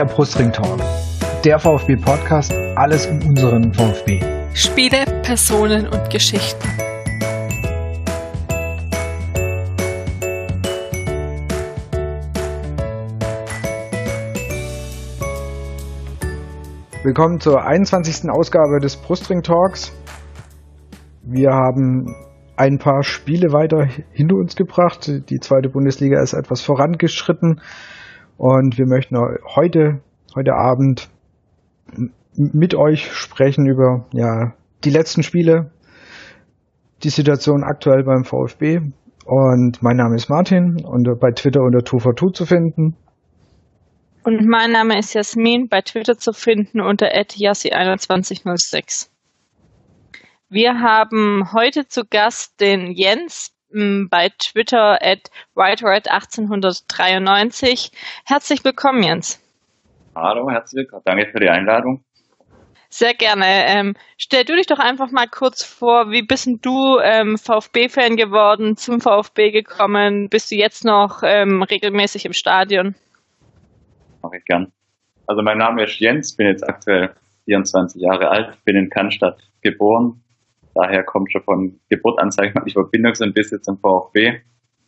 Der Brustring Talk. Der VfB-Podcast, alles um unseren VfB. Spiele, Personen und Geschichten. Willkommen zur 21. Ausgabe des Brustring Talks. Wir haben ein paar Spiele weiter hinter uns gebracht. Die zweite Bundesliga ist etwas vorangeschritten und wir möchten heute Abend mit euch sprechen über die letzten Spiele, die Situation aktuell beim VfB. Und mein Name ist Martin und bei Twitter unter @tufortu zu finden. Und mein Name ist Jasmin, bei Twitter zu finden unter @yassi2106. Wir haben heute zu Gast den Jens bei Twitter @whitered1893. Herzlich willkommen, Jens. Hallo, herzlich willkommen. Danke für die Einladung. Sehr gerne. Stell du dich doch einfach mal kurz vor, wie bist denn du VfB-Fan geworden, zum VfB gekommen? Bist du jetzt noch regelmäßig im Stadion? Mache ich gern. Also mein Name ist Jens, bin jetzt aktuell 24 Jahre alt, bin in Cannstatt geboren. Daher kommt schon von Geburt an, sage ich mal, die Verbindung so ein bisschen zum VfB.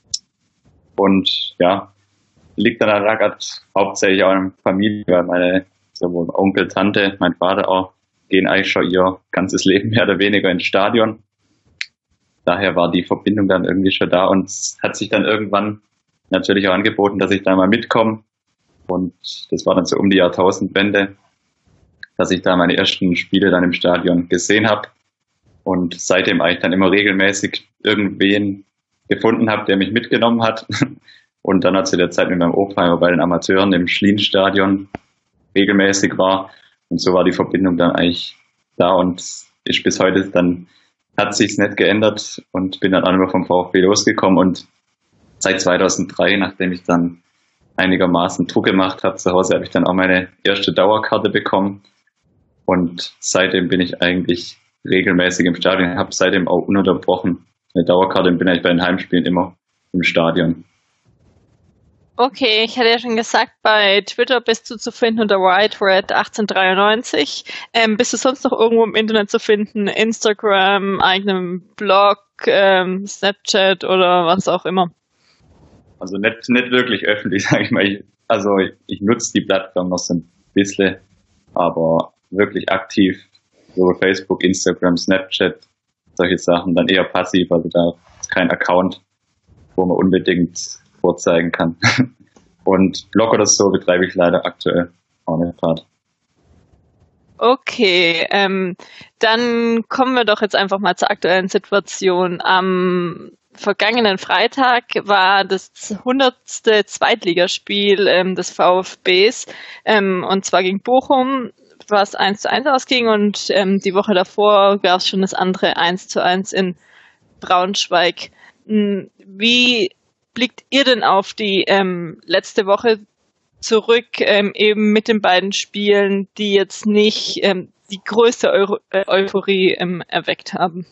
Und liegt dann da hauptsächlich auch in der Familie, weil meine sowohl Onkel, Tante, mein Vater auch, gehen eigentlich schon ihr ganzes Leben mehr oder weniger ins Stadion. Daher war die Verbindung dann irgendwie schon da und es hat sich dann irgendwann natürlich auch angeboten, dass ich da mal mitkomme. Und das war dann so um die Jahrtausendwende, dass ich da meine ersten Spiele dann im Stadion gesehen habe und seitdem eigentlich dann immer regelmäßig irgendwen gefunden habe, der mich mitgenommen hat. Und dann zu der Zeit mit meinem Opa bei den Amateuren im Schlienstadion regelmäßig war. Und so war die Verbindung dann eigentlich da und ist bis heute, dann hat sich's nicht geändert und bin dann auch immer vom VfB losgekommen. Und seit 2003, nachdem ich dann einigermaßen Druck gemacht habe zu Hause, habe ich dann auch meine erste Dauerkarte bekommen. Und seitdem bin ich eigentlich regelmäßig im Stadion, habe seitdem auch ununterbrochen eine Dauerkarte und bin eigentlich bei den Heimspielen immer im Stadion. Okay, ich hatte ja schon gesagt, bei Twitter bist du zu finden unter whitered1893. Bist du sonst noch irgendwo im Internet zu finden? Instagram, eigenem Blog, Snapchat oder was auch immer? Also nicht wirklich öffentlich, sage ich mal. Ich nutze die Plattform noch so ein bisschen, aber wirklich aktiv, so Facebook, Instagram, Snapchat, solche Sachen, dann eher passiv, also da ist kein Account, wo man unbedingt vorzeigen kann. Und Blog oder so betreibe ich leider aktuell auch nicht gerade. Okay, dann kommen wir doch jetzt einfach mal zur aktuellen Situation. Am vergangenen Freitag war das 100. Zweitligaspiel des VfBs und zwar gegen Bochum, was 1:1 ausging und die Woche davor gab es schon das andere 1:1 in Braunschweig. Wie blickt ihr denn auf die letzte Woche zurück, eben mit den beiden Spielen, die jetzt nicht die größte Euphorie erweckt haben?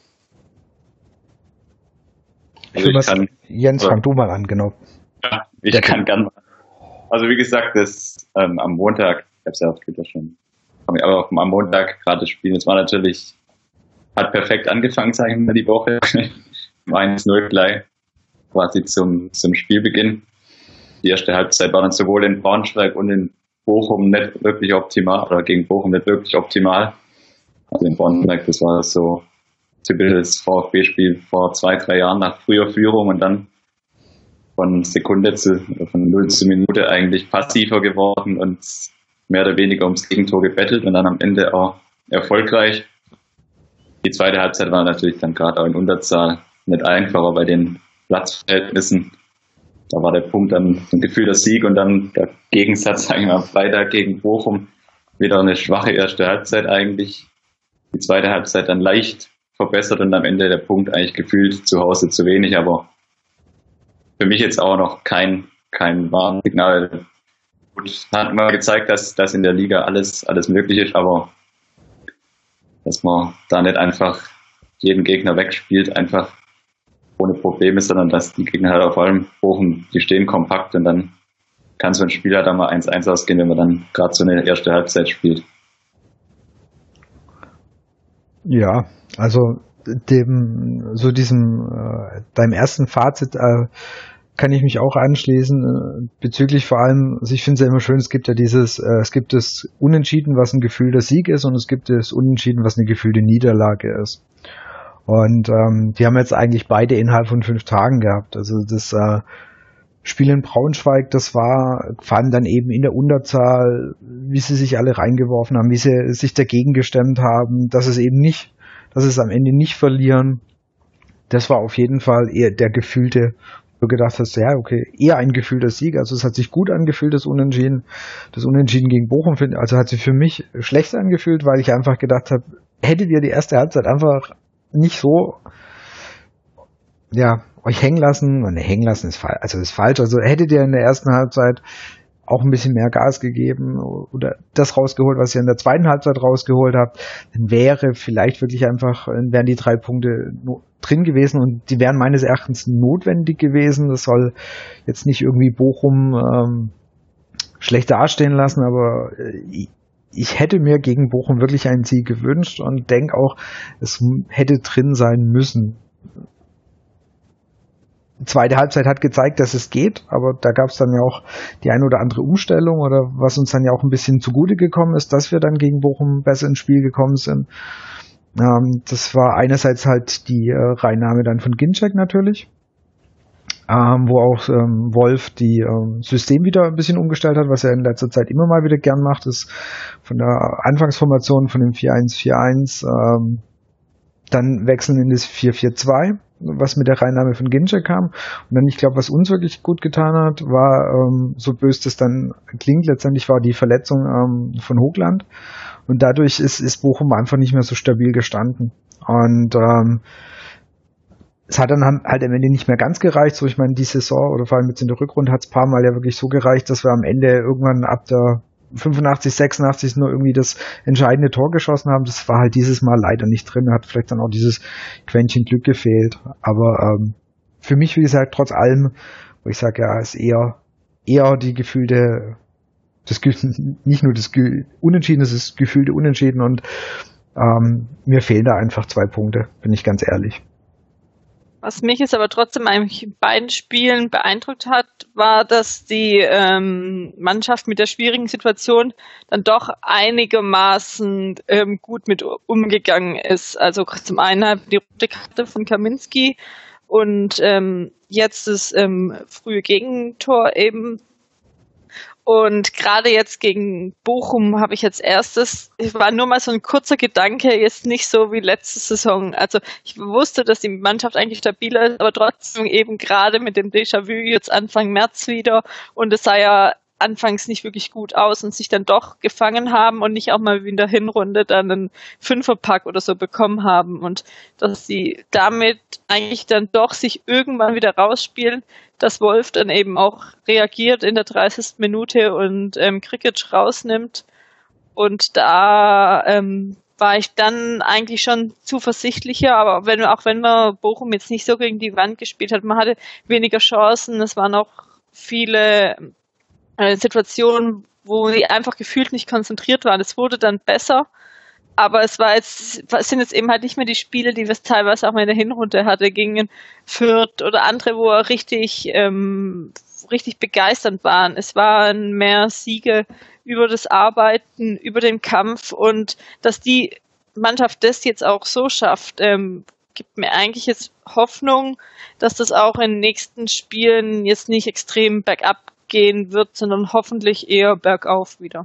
Jens, fang du mal an, genau. Ja, ich kann gerne mal. Also wie gesagt, das am Montag, ich habe es ja auf Twitter schon, aber am Montag gerade das Spiel, das war natürlich, hat perfekt angefangen, sage ich mal, die Woche. 1:0 gleich quasi zum Spielbeginn. Die erste Halbzeit war dann sowohl in Braunschweig und in Bochum nicht wirklich optimal, oder gegen Bochum nicht wirklich optimal. Also in Braunschweig, das war so typisches VfB-Spiel vor 2-3 Jahren nach früher Führung und dann von 0 zu Minute eigentlich passiver geworden und mehr oder weniger ums Gegentor gebettelt und dann am Ende auch erfolgreich. Die zweite Halbzeit war natürlich dann gerade auch in Unterzahl nicht einfacher bei den Platzverhältnissen. Da war der Punkt dann ein gefühlter Sieg und dann der Gegensatz, sagen wir, am Freitag gegen Bochum wieder eine schwache erste Halbzeit eigentlich. Die zweite Halbzeit dann leicht verbessert und am Ende der Punkt eigentlich gefühlt zu Hause zu wenig, aber für mich jetzt auch noch kein Warnsignal. Gut, hat mal gezeigt, dass in der Liga alles möglich ist, aber dass man da nicht einfach jeden Gegner wegspielt, einfach ohne Probleme, sondern dass die Gegner halt auf allem Bochum, die stehen kompakt und dann kann so ein Spiel halt auch mal 1-1 ausgehen, wenn man dann gerade so eine erste Halbzeit spielt. Ja, also deinem ersten Fazit kann ich mich auch anschließen, bezüglich vor allem, also ich finde es ja immer schön, es gibt ja es gibt das Unentschieden, was ein gefühlter Sieg ist, und es gibt das Unentschieden, was eine gefühlte Niederlage ist. Und die haben jetzt eigentlich beide innerhalb von 5 Tagen gehabt. Also das Spiel in Braunschweig, das war, fand dann eben in der Unterzahl, wie sie sich alle reingeworfen haben, wie sie sich dagegen gestemmt haben, dass es am Ende nicht verlieren. Das war auf jeden Fall eher der gefühlte, wo du gedacht hast, ja, okay, eher ein gefühlter Sieg. Also es hat sich gut angefühlt, das Unentschieden. Das Unentschieden gegen Bochum, also hat sich für mich schlecht angefühlt, weil ich einfach gedacht habe, hättet ihr die erste Halbzeit einfach nicht so, ja, euch hängen lassen ist falsch. Also hättet ihr in der ersten Halbzeit auch ein bisschen mehr Gas gegeben oder das rausgeholt, was ihr in der zweiten Halbzeit rausgeholt habt, dann wären die 3 Punkte drin gewesen, und die wären meines Erachtens notwendig gewesen. Das soll jetzt nicht irgendwie Bochum schlecht dastehen lassen, aber ich hätte mir gegen Bochum wirklich einen Sieg gewünscht und denke auch, es hätte drin sein müssen. Die zweite Halbzeit hat gezeigt, dass es geht, aber da gab es dann ja auch die ein oder andere Umstellung, oder was uns dann ja auch ein bisschen zugute gekommen ist, dass wir dann gegen Bochum besser ins Spiel gekommen sind. Das war einerseits halt die Reinnahme dann von Ginczek natürlich, wo auch Wolf die System wieder ein bisschen umgestellt hat, was er in letzter Zeit immer mal wieder gern macht, ist von der Anfangsformation von dem 4-1-4-1 dann wechseln in das 4-4-2, was mit der Reinnahme von Ginczek kam. Und dann, ich glaube, was uns wirklich gut getan hat, war, so böse das dann klingt, letztendlich war die Verletzung von Hochland. Und dadurch ist Bochum einfach nicht mehr so stabil gestanden. Und es hat dann halt am Ende nicht mehr ganz gereicht. So, ich meine, die Saison oder vor allem jetzt in der Rückrunde hat es ein paar Mal ja wirklich so gereicht, dass wir am Ende irgendwann ab der 85, 86 nur irgendwie das entscheidende Tor geschossen haben. Das war halt dieses Mal leider nicht drin. Hat vielleicht dann auch dieses Quäntchen Glück gefehlt. Aber für mich, wie gesagt, trotz allem, wo ich sage, ja, ist eher die gefühlte, nicht nur das Unentschieden, es ist gefühlte Unentschieden, und mir fehlen da einfach 2 Punkte, bin ich ganz ehrlich. Was mich jetzt aber trotzdem eigentlich in beiden Spielen beeindruckt hat, war, dass die Mannschaft mit der schwierigen Situation dann doch einigermaßen gut mit umgegangen ist. Also zum einen die rote Karte von Kaminski und jetzt das frühe Gegentor eben. Und gerade jetzt gegen Bochum habe ich jetzt war nur mal so ein kurzer Gedanke, jetzt nicht so wie letzte Saison. Also ich wusste, dass die Mannschaft eigentlich stabiler ist, aber trotzdem eben gerade mit dem Déjà-vu jetzt Anfang März wieder, und es sah ja anfangs nicht wirklich gut aus und sich dann doch gefangen haben und nicht auch mal wie in der Hinrunde dann einen Fünferpack oder so bekommen haben, und dass sie damit eigentlich dann doch sich irgendwann wieder rausspielen, dass Wolf dann eben auch reagiert in der 30. Minute und Krikic rausnimmt, und da war ich dann eigentlich schon zuversichtlicher, aber auch wenn man Bochum jetzt nicht so gegen die Wand gespielt hat, man hatte weniger Chancen, es waren auch viele Situationen, wo sie einfach gefühlt nicht konzentriert waren. Es wurde dann besser, aber es sind jetzt eben halt nicht mehr die Spiele, die wir es teilweise auch mal in der Hinrunde hatte, gegen Fürth oder andere, wo er richtig begeisternd waren. Es waren mehr Siege über das Arbeiten, über den Kampf, und dass die Mannschaft das jetzt auch so schafft, gibt mir eigentlich jetzt Hoffnung, dass das auch in den nächsten Spielen jetzt nicht extrem bergab gehen wird, sondern hoffentlich eher bergauf wieder.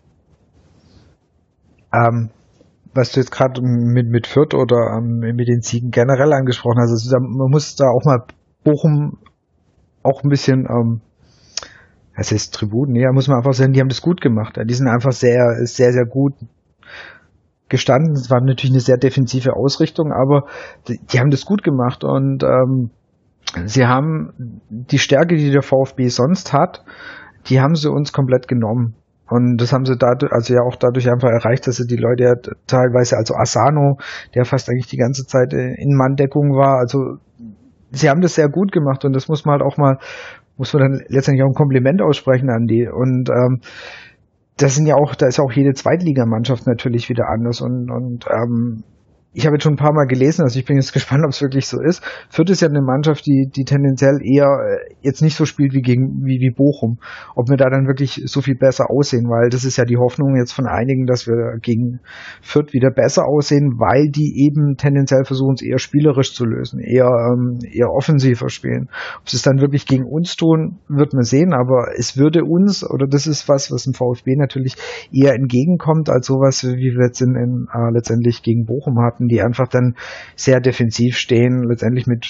Was du jetzt gerade mit Fürth oder mit den Siegen generell angesprochen hast, also man muss da auch mal Bochum auch ein bisschen, was heißt Tributen? Ja, muss man einfach sagen, die haben das gut gemacht. Die sind einfach sehr, sehr, sehr gut gestanden. Es war natürlich eine sehr defensive Ausrichtung, aber die haben das gut gemacht, und sie haben die Stärke, die der VfB sonst hat, die haben sie uns komplett genommen. Und das haben sie dadurch einfach erreicht, dass sie die Leute ja teilweise, also Asano, der fast eigentlich die ganze Zeit in Manndeckung war, also sie haben das sehr gut gemacht, und das muss man halt auch mal muss man dann letztendlich auch ein Kompliment aussprechen an die. Und da ist ja auch jede Zweitligamannschaft natürlich wieder anders und ich habe jetzt schon ein paar Mal gelesen, also ich bin jetzt gespannt, ob es wirklich so ist. Fürth ist ja eine Mannschaft, die tendenziell eher jetzt nicht so spielt wie Bochum. Ob wir da dann wirklich so viel besser aussehen, weil das ist ja die Hoffnung jetzt von einigen, dass wir gegen Fürth wieder besser aussehen, weil die eben tendenziell versuchen, es eher spielerisch zu lösen, eher offensiver spielen. Ob sie es dann wirklich gegen uns tun, wird man sehen, aber es würde uns, oder das ist was dem VfB natürlich eher entgegenkommt, als sowas, wie wir jetzt letztendlich gegen Bochum hatten, die einfach dann sehr defensiv stehen, letztendlich mit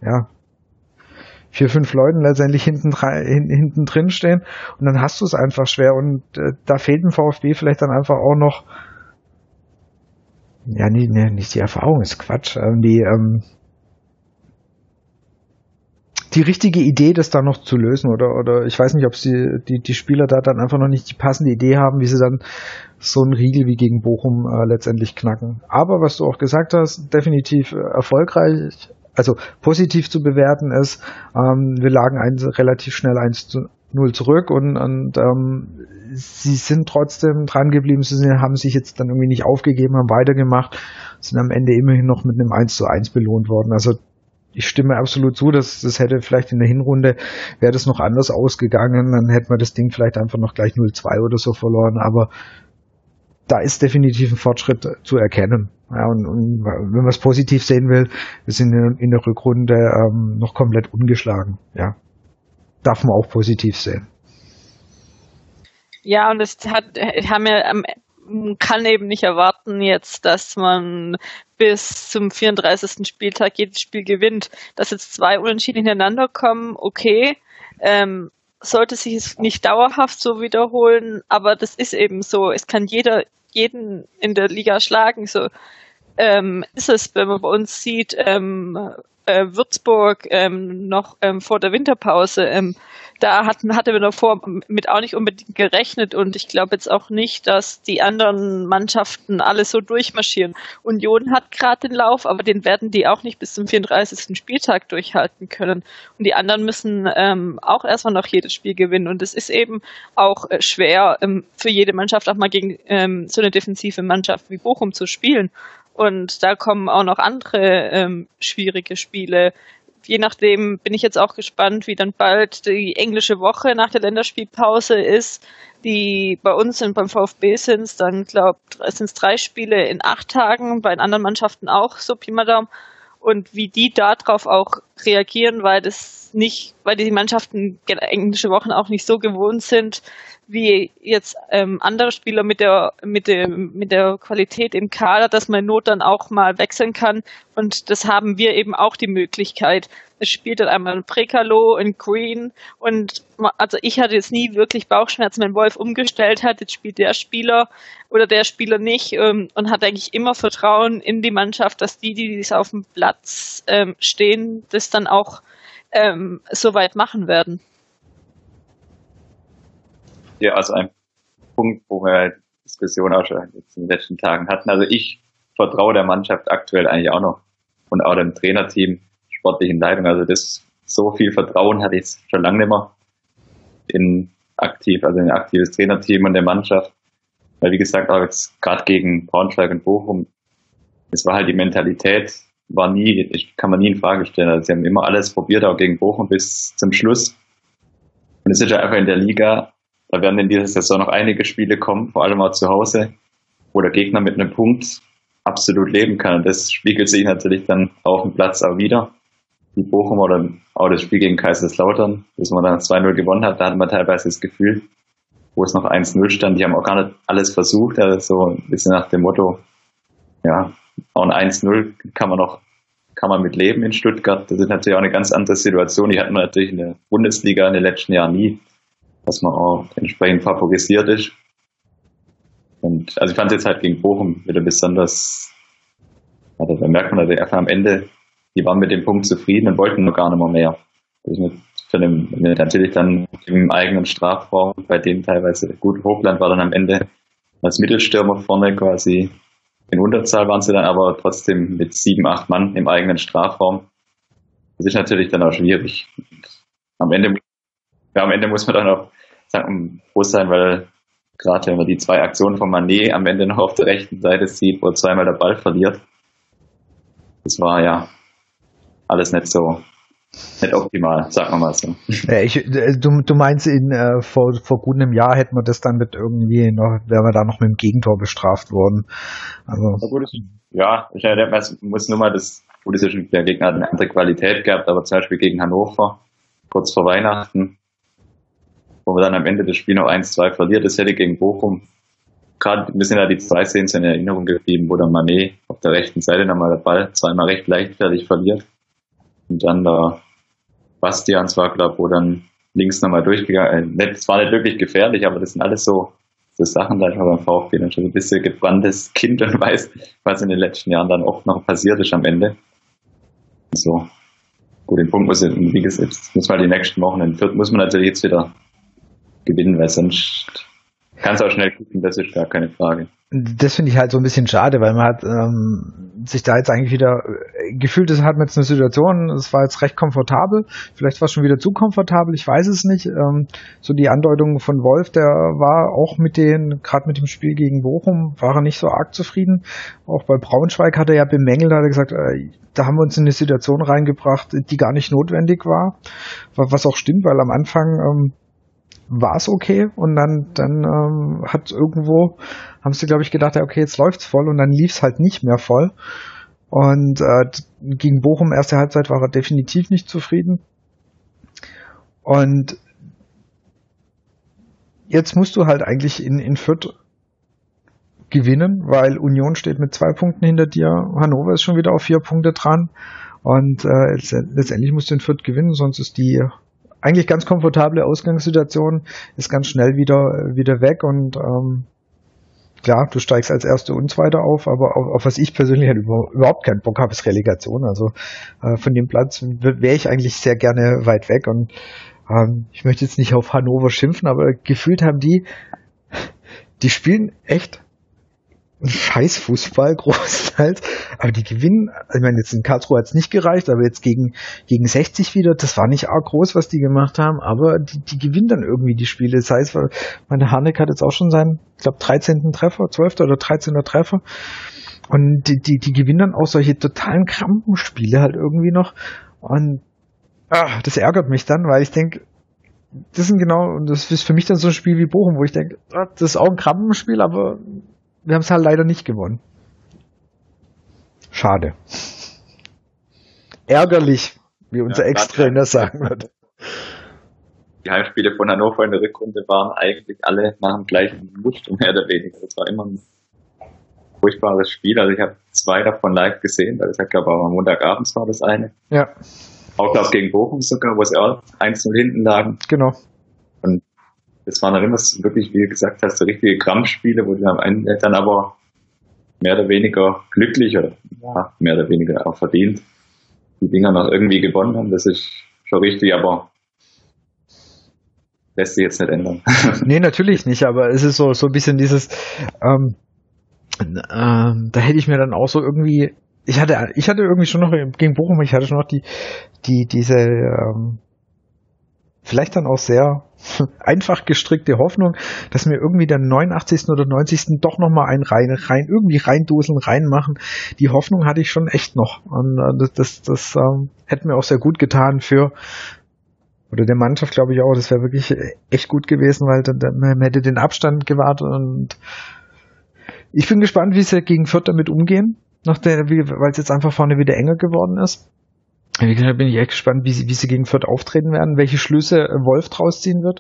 4, 5 Leuten letztendlich hinten drin stehen und dann hast du es einfach schwer und da fehlt dem VfB vielleicht dann einfach auch noch nicht die Erfahrung, ist Quatsch, die richtige Idee, das dann noch zu lösen oder ich weiß nicht, ob die Spieler da dann einfach noch nicht die passende Idee haben, wie sie dann so einen Riegel wie gegen Bochum letztendlich knacken. Aber was du auch gesagt hast, definitiv erfolgreich, also positiv zu bewerten ist, wir lagen relativ schnell 1-0 zurück und sie sind trotzdem dran geblieben, haben sich jetzt dann irgendwie nicht aufgegeben, haben weitergemacht, sind am Ende immerhin noch mit einem 1:1 belohnt worden. Also ich stimme absolut zu, dass das hätte vielleicht in der Hinrunde, wäre das noch anders ausgegangen, dann hätte man das Ding vielleicht einfach noch gleich 0:2 oder so verloren, aber da ist definitiv ein Fortschritt zu erkennen. Ja, und wenn man es positiv sehen will, wir sind in der Rückrunde noch komplett ungeschlagen. Ja, darf man auch positiv sehen. Ja, und man kann eben nicht erwarten jetzt, dass man bis zum 34. Spieltag jedes Spiel gewinnt. Dass jetzt 2 Unentschieden hintereinander kommen, okay, sollte sich es nicht dauerhaft so wiederholen, aber das ist eben so. Es kann jeden in der Liga schlagen. So ist es, wenn man bei uns sieht, Würzburg noch vor der Winterpause, da hatte man davor mit auch nicht unbedingt gerechnet und ich glaube jetzt auch nicht, dass die anderen Mannschaften alle so durchmarschieren. Union hat gerade den Lauf, aber den werden die auch nicht bis zum 34. Spieltag durchhalten können. Und die anderen müssen auch erstmal noch jedes Spiel gewinnen und es ist eben auch schwer für jede Mannschaft auch mal gegen so eine defensive Mannschaft wie Bochum zu spielen. Und da kommen auch noch andere schwierige Spiele. Je nachdem bin ich jetzt auch gespannt, wie dann bald die englische Woche nach der Länderspielpause ist, die bei uns und beim VfB sind. Dann sind es 3 Spiele in 8 Tagen, bei den anderen Mannschaften auch, so Pi mal Daumen. Und wie die darauf auch reagieren, weil die Mannschaften englische Wochen auch nicht so gewohnt sind, wie jetzt andere Spieler mit der Qualität im Kader, dass man Not dann auch mal wechseln kann. Und das haben wir eben auch die Möglichkeit. Es spielt dann einmal ein Prekalo, ein Green und also ich hatte jetzt nie wirklich Bauchschmerzen, wenn Wolf umgestellt hat, jetzt spielt der Spieler oder der Spieler nicht und hat eigentlich immer Vertrauen in die Mannschaft, dass die auf dem Platz stehen, das dann auch so weit machen werden. Ja, also ein Punkt, wo wir Diskussionen auch schon jetzt in den letzten Tagen hatten. Also ich vertraue der Mannschaft aktuell eigentlich auch noch und auch dem Trainerteam, sportlichen Leitung. Also so viel Vertrauen hatte ich schon lange nicht mehr in ein aktives Trainerteam und der Mannschaft. Weil wie gesagt, auch jetzt gerade gegen Braunschweig und Bochum, es war halt die Mentalität, kann man nie in Frage stellen. Also sie haben immer alles probiert, auch gegen Bochum bis zum Schluss. Und es ist ja einfach in der Liga, da werden in dieser Saison noch einige Spiele kommen, vor allem auch zu Hause, wo der Gegner mit einem Punkt absolut leben kann. Und das spiegelt sich natürlich dann auf dem Platz auch wieder. Die Bochum oder auch das Spiel gegen Kaiserslautern, das man dann 2:0 gewonnen hat, da hat man teilweise das Gefühl, wo es noch 1:0 stand, die haben auch gar nicht alles versucht, also so ein bisschen nach dem Motto, ja, auch ein 1:0 kann man mit leben in Stuttgart. Das ist natürlich auch eine ganz andere Situation. Die hatten wir natürlich in der Bundesliga in den letzten Jahren nie, dass man auch entsprechend favorisiert ist. Und also ich fand es jetzt halt gegen Bochum wieder besonders, also da merkt man natürlich einfach am Ende, die waren mit dem Punkt zufrieden und wollten nur gar nicht mehr. Also natürlich dann im eigenen Strafraum, bei denen teilweise gut, Hochland war dann am Ende als Mittelstürmer vorne quasi in Unterzahl waren sie dann, aber trotzdem mit 7, 8 Mann im eigenen Strafraum. Das ist natürlich dann auch schwierig. Und am Ende ja, am Ende muss man dann auch sagen, froh sein, weil gerade wenn man die 2 Aktionen von Mané am Ende noch auf der rechten Seite sieht, wo er zweimal der Ball verliert, das war ja alles nicht optimal, sagen wir mal so. Du meinst, vor gut einem Jahr hätten wir das dann mit irgendwie noch, wären wir da noch mit dem Gegentor bestraft worden. Also. Ja, ich muss nur mal der Gegner hat eine andere Qualität gehabt, aber zum Beispiel gegen Hannover, kurz vor Weihnachten, wo wir dann am Ende das Spiel noch 1-2 verliert, das hätte gegen Bochum, gerade, wir sind ja die 2 Szenen in Erinnerung geblieben, wo der Mané auf der rechten Seite nochmal der Ball zweimal recht leichtfertig verliert. Und dann der Bastian zwar, glaube ich, wo dann links nochmal durchgegangen, es war nicht wirklich gefährlich, aber das sind alles so Sachen, da ich beim VfB dann schon ein bisschen gebranntes Kind und weiß, was in den letzten Jahren dann oft noch passiert ist am Ende. So. Gut, den Punkt muss man die nächsten Wochen in Fürth muss man natürlich jetzt wieder gewinnen, weil sonst kann es auch schnell kippen, das ist gar keine Frage. Das finde ich halt so ein bisschen schade, weil man hat sich da jetzt eigentlich wieder gefühlt, es hat man jetzt eine Situation, es war jetzt recht komfortabel, vielleicht war es schon wieder zu komfortabel, ich weiß es nicht. So die Andeutung von Wolf, der war auch gerade mit dem Spiel gegen Bochum, war er nicht so arg zufrieden. Auch bei Braunschweig hat er ja bemängelt, hat er gesagt, da haben wir uns in eine Situation reingebracht, die gar nicht notwendig war, was auch stimmt, weil am Anfang war es okay und dann hat irgendwo, haben sie glaube ich gedacht, ja, okay, jetzt läuft's voll und dann lief's halt nicht mehr voll und gegen Bochum erste Halbzeit war er definitiv nicht zufrieden und jetzt musst du halt eigentlich in Fürth gewinnen, weil Union steht mit 2 Punkten hinter dir, Hannover ist schon wieder auf 4 Punkte dran und letztendlich musst du in Fürth gewinnen, sonst ist die eigentlich ganz komfortable Ausgangssituation, ist ganz schnell wieder weg und klar, du steigst als Erster und Zweiter auf, aber auf was ich persönlich halt überhaupt keinen Bock habe, ist Relegation. Also von dem Platz wäre ich eigentlich sehr gerne weit weg und ich möchte jetzt nicht auf Hannover schimpfen, aber gefühlt haben die spielen echt scheiß Fußball großteils, aber die gewinnen, ich meine, jetzt in Karlsruhe hat es nicht gereicht, aber jetzt gegen 60 wieder, das war nicht arg groß, was die gemacht haben, aber die gewinnen dann irgendwie die Spiele, das heißt, meine Harnik hat jetzt auch schon seinen, ich glaube, 13. Treffer, 12. oder 13. Treffer und die gewinnen dann auch solche totalen Krampenspiele halt irgendwie noch und das ärgert mich dann, weil ich denke, das ist für mich dann so ein Spiel wie Bochum, wo ich denke, das ist auch ein Krampenspiel, aber wir haben es halt leider nicht gewonnen. Schade. Ärgerlich, wie unser Ex-Trainer sagen wird. Die Heimspiele von Hannover in der Rückrunde waren eigentlich alle nach dem gleichen Muster, mehr oder weniger. Das war immer ein furchtbares Spiel. Also ich habe 2 davon live gesehen, weil das hat, glaube ich, auch am Montagabend war das eine. Ja. Auch, glaube ich, gegen Bochum sogar, wo sie auch 1-0 hinten lagen. Genau. Und das waren dann immer wirklich, wie du gesagt hast, so richtige Krampfspiele, wo du am Ende dann aber mehr oder weniger glücklich oder mehr oder weniger auch verdient die Dinger noch irgendwie gewonnen haben. Das ist schon richtig, aber lässt sich jetzt nicht ändern. Nee, natürlich nicht, aber es ist so ein bisschen dieses, da hätte ich mir dann auch so irgendwie, ich hatte irgendwie schon noch gegen Bochum, ich hatte schon noch diese vielleicht dann auch sehr einfach gestrickte Hoffnung, dass mir irgendwie der 89. oder 90. doch nochmal einen irgendwie reindoseln, reinmachen. Die Hoffnung hatte ich schon echt noch. Und das hätte mir auch sehr gut getan oder der Mannschaft, glaube ich auch, das wäre wirklich echt gut gewesen, weil man hätte den Abstand gewahrt und ich bin gespannt, wie sie gegen Fürth damit umgehen, weil es jetzt einfach vorne wieder enger geworden ist. Wie gesagt, bin ich echt gespannt, wie sie gegen Fürth auftreten werden, welche Schlüsse Wolf draus ziehen wird.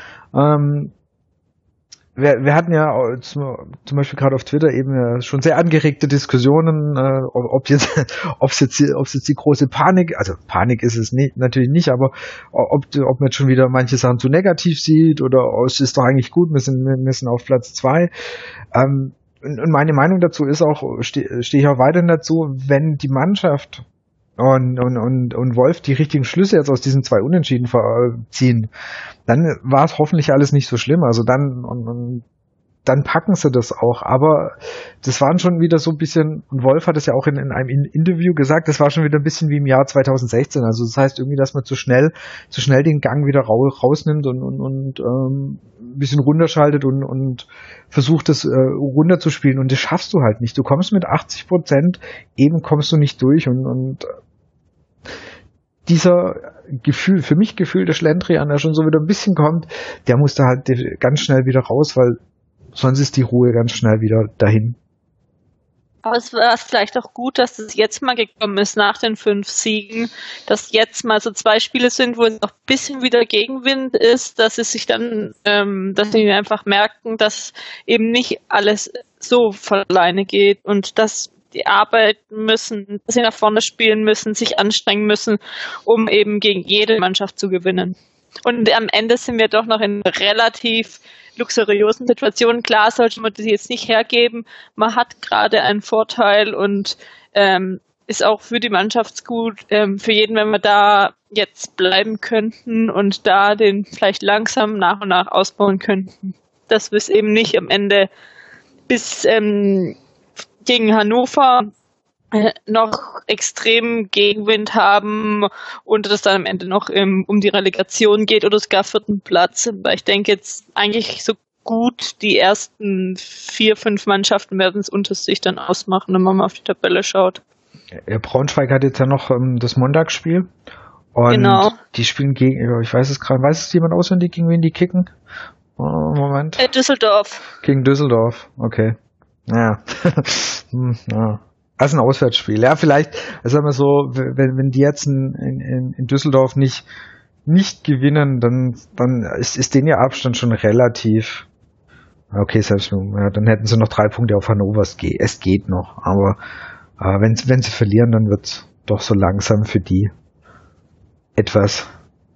Wir hatten ja zum Beispiel gerade auf Twitter eben schon sehr angeregte Diskussionen, ob es jetzt die große Panik, also Panik ist es nicht, natürlich nicht, aber ob man jetzt schon wieder manche Sachen zu negativ sieht oder es ist doch eigentlich gut, wir sind auf Platz 2. Und meine Meinung dazu ist auch, stehe ich auch weiterhin dazu, wenn die Mannschaft und Wolf die richtigen Schlüsse jetzt aus diesen 2 Unentschieden ziehen, dann war es hoffentlich alles nicht so schlimm. Also dann dann packen sie das auch. Aber das waren schon wieder so ein bisschen, und Wolf hat es ja auch in einem Interview gesagt, das war schon wieder ein bisschen wie im Jahr 2016. Also das heißt irgendwie, dass man zu schnell den Gang wieder rausnimmt und ein bisschen runterschaltet und versucht, das runterzuspielen. Und das schaffst du halt nicht. Du kommst mit 80%, eben kommst du nicht durch und dieser für mich gefühlte Schlendrian, der schon so wieder ein bisschen kommt, der muss da halt ganz schnell wieder raus, weil sonst ist die Ruhe ganz schnell wieder dahin. Aber es war vielleicht auch gut, dass es jetzt mal gekommen ist nach den 5 Siegen, dass jetzt mal so 2 Spiele sind, wo es noch ein bisschen wieder Gegenwind ist, dass es sich dann, dass sie einfach merken, dass eben nicht alles so von alleine geht und dass die arbeiten müssen, dass sie nach vorne spielen müssen, sich anstrengen müssen, um eben gegen jede Mannschaft zu gewinnen. Und am Ende sind wir doch noch in relativ luxuriösen Situationen. Klar sollte man die jetzt nicht hergeben. Man hat gerade einen Vorteil und ist auch für die Mannschaft gut, für jeden, wenn wir da jetzt bleiben könnten und da den vielleicht langsam nach und nach ausbauen könnten. Dass wir es eben nicht am Ende bis gegen Hannover noch extrem Gegenwind haben und es dann am Ende noch um die Relegation geht oder sogar 4. Platz. Weil ich denke jetzt eigentlich so gut die ersten 4, 5 Mannschaften werden es unter sich dann ausmachen, wenn man mal auf die Tabelle schaut. Ja, Braunschweig hat jetzt ja noch das Montagsspiel. Und genau. Die spielen gegen, ich weiß es gerade, weiß es jemand auswendig, gegen wen die kicken? Moment. Düsseldorf. Gegen Düsseldorf, okay. Ja. Ja. Also ein Auswärtsspiel. Ja, vielleicht, sagen wir so, wenn die jetzt in Düsseldorf nicht gewinnen, dann ist denen ihr Abstand schon relativ. Okay, selbst ja, dann hätten sie noch 3 Punkte auf Hannover. Es geht noch, aber wenn sie verlieren, dann wird's doch so langsam für die etwas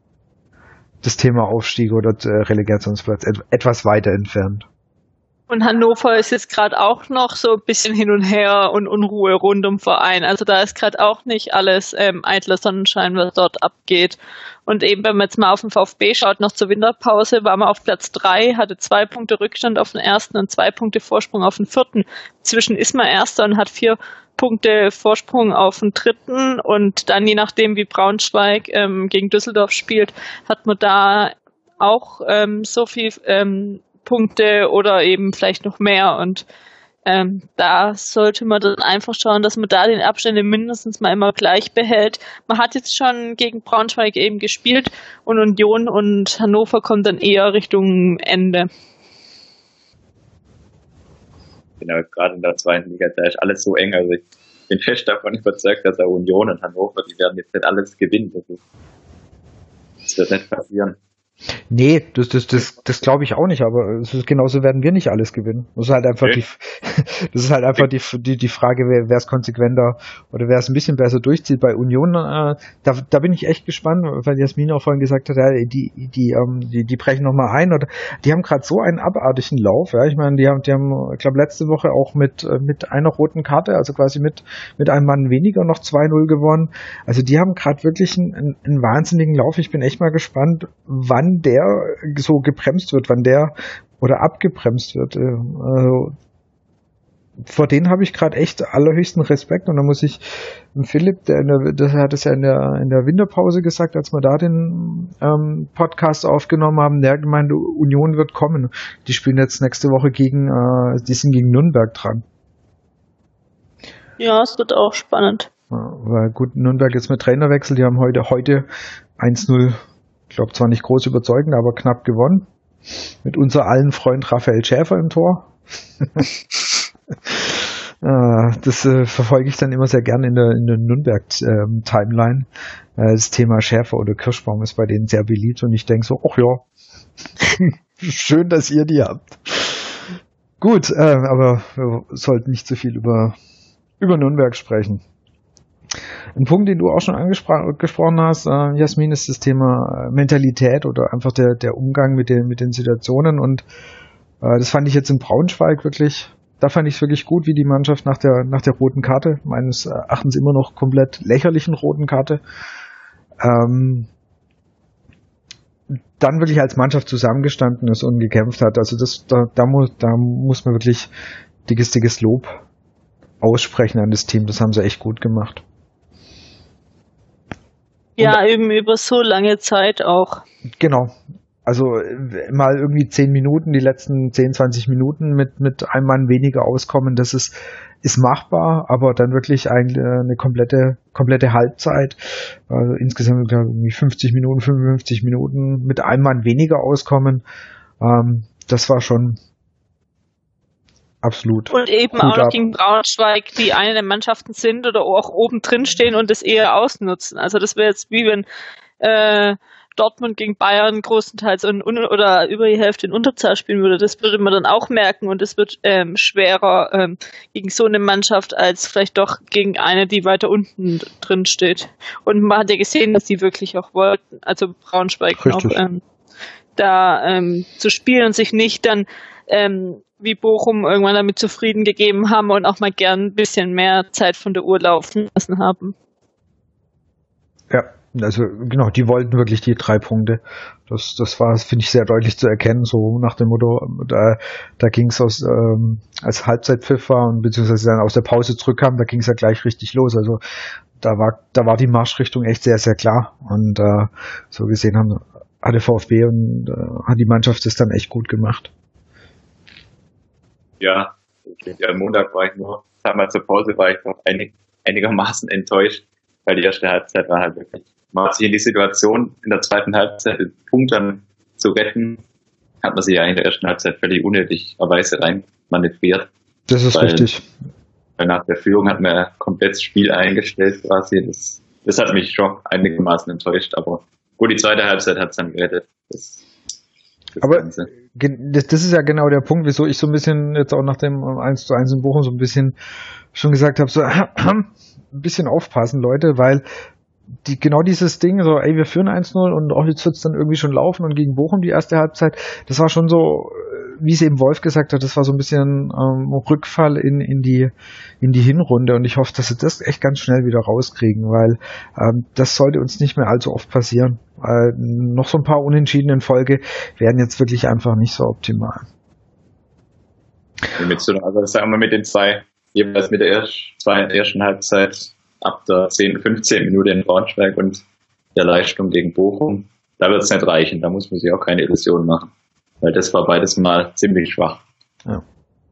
das Thema Aufstieg oder Relegationsplatz etwas weiter entfernt. Und Hannover ist jetzt gerade auch noch so ein bisschen hin und her und Unruhe rund um Verein. Also da ist gerade auch nicht alles eitler Sonnenschein, was dort abgeht. Und eben, wenn man jetzt mal auf den VfB schaut, noch zur Winterpause, war man auf Platz 3, hatte 2 Punkte Rückstand auf den ersten und 2 Punkte Vorsprung auf den 4. Inzwischen ist man Erster und hat 4 Punkte Vorsprung auf den 3. Und dann, je nachdem, wie Braunschweig gegen Düsseldorf spielt, hat man da auch so viel Punkte oder eben vielleicht noch mehr und da sollte man dann einfach schauen, dass man da den Abstände mindestens mal immer gleich behält. Man hat jetzt schon gegen Braunschweig eben gespielt und Union und Hannover kommt dann eher Richtung Ende. Genau, gerade in der 2. Liga, da ist alles so eng, also ich bin fest davon überzeugt, dass auch Union und Hannover, die werden jetzt nicht alles gewinnen, das wird nicht passieren. Nee, das glaube ich auch nicht, aber genauso werden wir nicht alles gewinnen. Das ist halt einfach die Frage, wer es konsequenter oder wer es ein bisschen besser durchzieht. Bei Union, da bin ich echt gespannt, weil Jasmin auch vorhin gesagt hat, ja, die brechen nochmal ein oder die haben gerade so einen abartigen Lauf, ja. Ich meine, die haben, ich glaube, letzte Woche auch mit einer roten Karte, also quasi mit einem Mann weniger noch 2-0 gewonnen. Also die haben gerade wirklich einen wahnsinnigen Lauf. Ich bin echt mal gespannt, wann der so gebremst wird, wann der oder abgebremst wird. Also vor denen habe ich gerade echt allerhöchsten Respekt und da muss ich Philipp, der hat es ja in der Winterpause gesagt, als wir da den Podcast aufgenommen haben, der gemeint, Union wird kommen. Die spielen jetzt nächste Woche die sind gegen Nürnberg dran. Ja, es wird auch spannend. Ja, weil gut, Nürnberg ist mit Trainerwechsel, die haben heute 1-0, ich glaube zwar nicht groß überzeugend, aber knapp gewonnen. Mit unser allen Freund Raphael Schäfer im Tor. Das verfolge ich dann immer sehr gerne in der Nürnberg-Timeline. Das Thema Schäfer oder Kirschbaum ist bei denen sehr beliebt und ich denke so, ach ja, schön, dass ihr die habt. Gut, aber wir sollten nicht zu viel über Nürnberg sprechen. Ein Punkt, den du auch schon angesprochen hast, Jasmin, ist das Thema Mentalität oder einfach der Umgang mit den Situationen und das fand ich jetzt in Braunschweig wirklich, da fand ich es wirklich gut, wie die Mannschaft nach der roten Karte, meines Erachtens immer noch komplett lächerlichen roten Karte, dann wirklich als Mannschaft zusammengestanden ist und gekämpft hat. Also da muss man wirklich dickes Lob aussprechen an das Team. Das haben sie echt gut gemacht. Ja, eben über so lange Zeit auch. Genau. Also mal irgendwie 10 Minuten, die letzten 10, 20 Minuten mit einem Mann weniger auskommen, das ist machbar, aber dann wirklich eine komplette Halbzeit, also insgesamt irgendwie 50 Minuten, 55 Minuten mit einem Mann weniger auskommen, das war schon absolut. Und eben auch noch gegen Braunschweig, die eine der Mannschaften sind oder auch oben drin stehen und das eher ausnutzen. Also das wäre jetzt wie wenn Dortmund gegen Bayern größtenteils oder über die Hälfte in Unterzahl spielen würde. Das würde man dann auch merken und es wird schwerer gegen so eine Mannschaft als vielleicht doch gegen eine, die weiter unten drin steht. Und man hat ja gesehen, dass die wirklich auch wollten, also Braunschweig noch zu spielen und sich nicht dann wie Bochum irgendwann damit zufrieden gegeben haben und auch mal gern ein bisschen mehr Zeit von der Uhr laufen lassen haben. Ja, also genau, die wollten wirklich die 3 Punkte. Das war, finde ich, sehr deutlich zu erkennen, so nach dem Motto, da ging es als Halbzeitpfiff war und beziehungsweise dann aus der Pause zurückkam, da ging es ja gleich richtig los. Also da war die Marschrichtung echt sehr, sehr klar. Und so gesehen hat der VfB und hat die Mannschaft das dann echt gut gemacht. Ja, am Montag war ich zur Pause war ich noch einigermaßen enttäuscht, weil die erste Halbzeit war halt wirklich, man hat sich in die Situation, in der zweiten Halbzeit den Punkt dann zu retten, hat man sich ja in der ersten Halbzeit völlig unnötigerweise rein manövriert. Das ist richtig. Weil nach der Führung hat man komplett das Spiel eingestellt quasi. Das hat mich schon einigermaßen enttäuscht, aber gut, die zweite Halbzeit hat es dann gerettet. Aber das ist ja genau der Punkt, wieso ich so ein bisschen jetzt auch nach dem 1:1 in Bochum so ein bisschen schon gesagt habe, so ein bisschen aufpassen, Leute, weil genau dieses Ding, so, ey, wir führen 1:0 und auch jetzt wird's dann irgendwie schon laufen und gegen Bochum die erste Halbzeit, das war schon so, wie es eben Wolf gesagt hat, das war so ein bisschen Rückfall in die Hinrunde und ich hoffe, dass sie das echt ganz schnell wieder rauskriegen, weil das sollte uns nicht mehr allzu oft passieren. Noch so ein paar Unentschieden in Folge wären jetzt wirklich einfach nicht so optimal. Also sagen wir mit den jeweils mit der ersten Halbzeit ab der 10, 15 Minute in Braunschweig und der Leistung gegen Bochum, da wird es nicht reichen, da muss man sich auch keine Illusionen machen. Weil das war beides mal ziemlich schwach. Ja.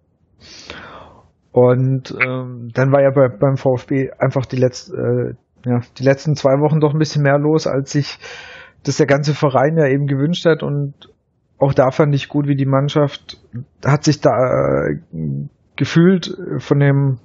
Und dann war ja beim VfB einfach die letzten 2 Wochen doch ein bisschen mehr los, als sich das der ganze Verein ja eben gewünscht hat. Und auch da fand ich gut, wie die Mannschaft hat sich da gefühlt von dem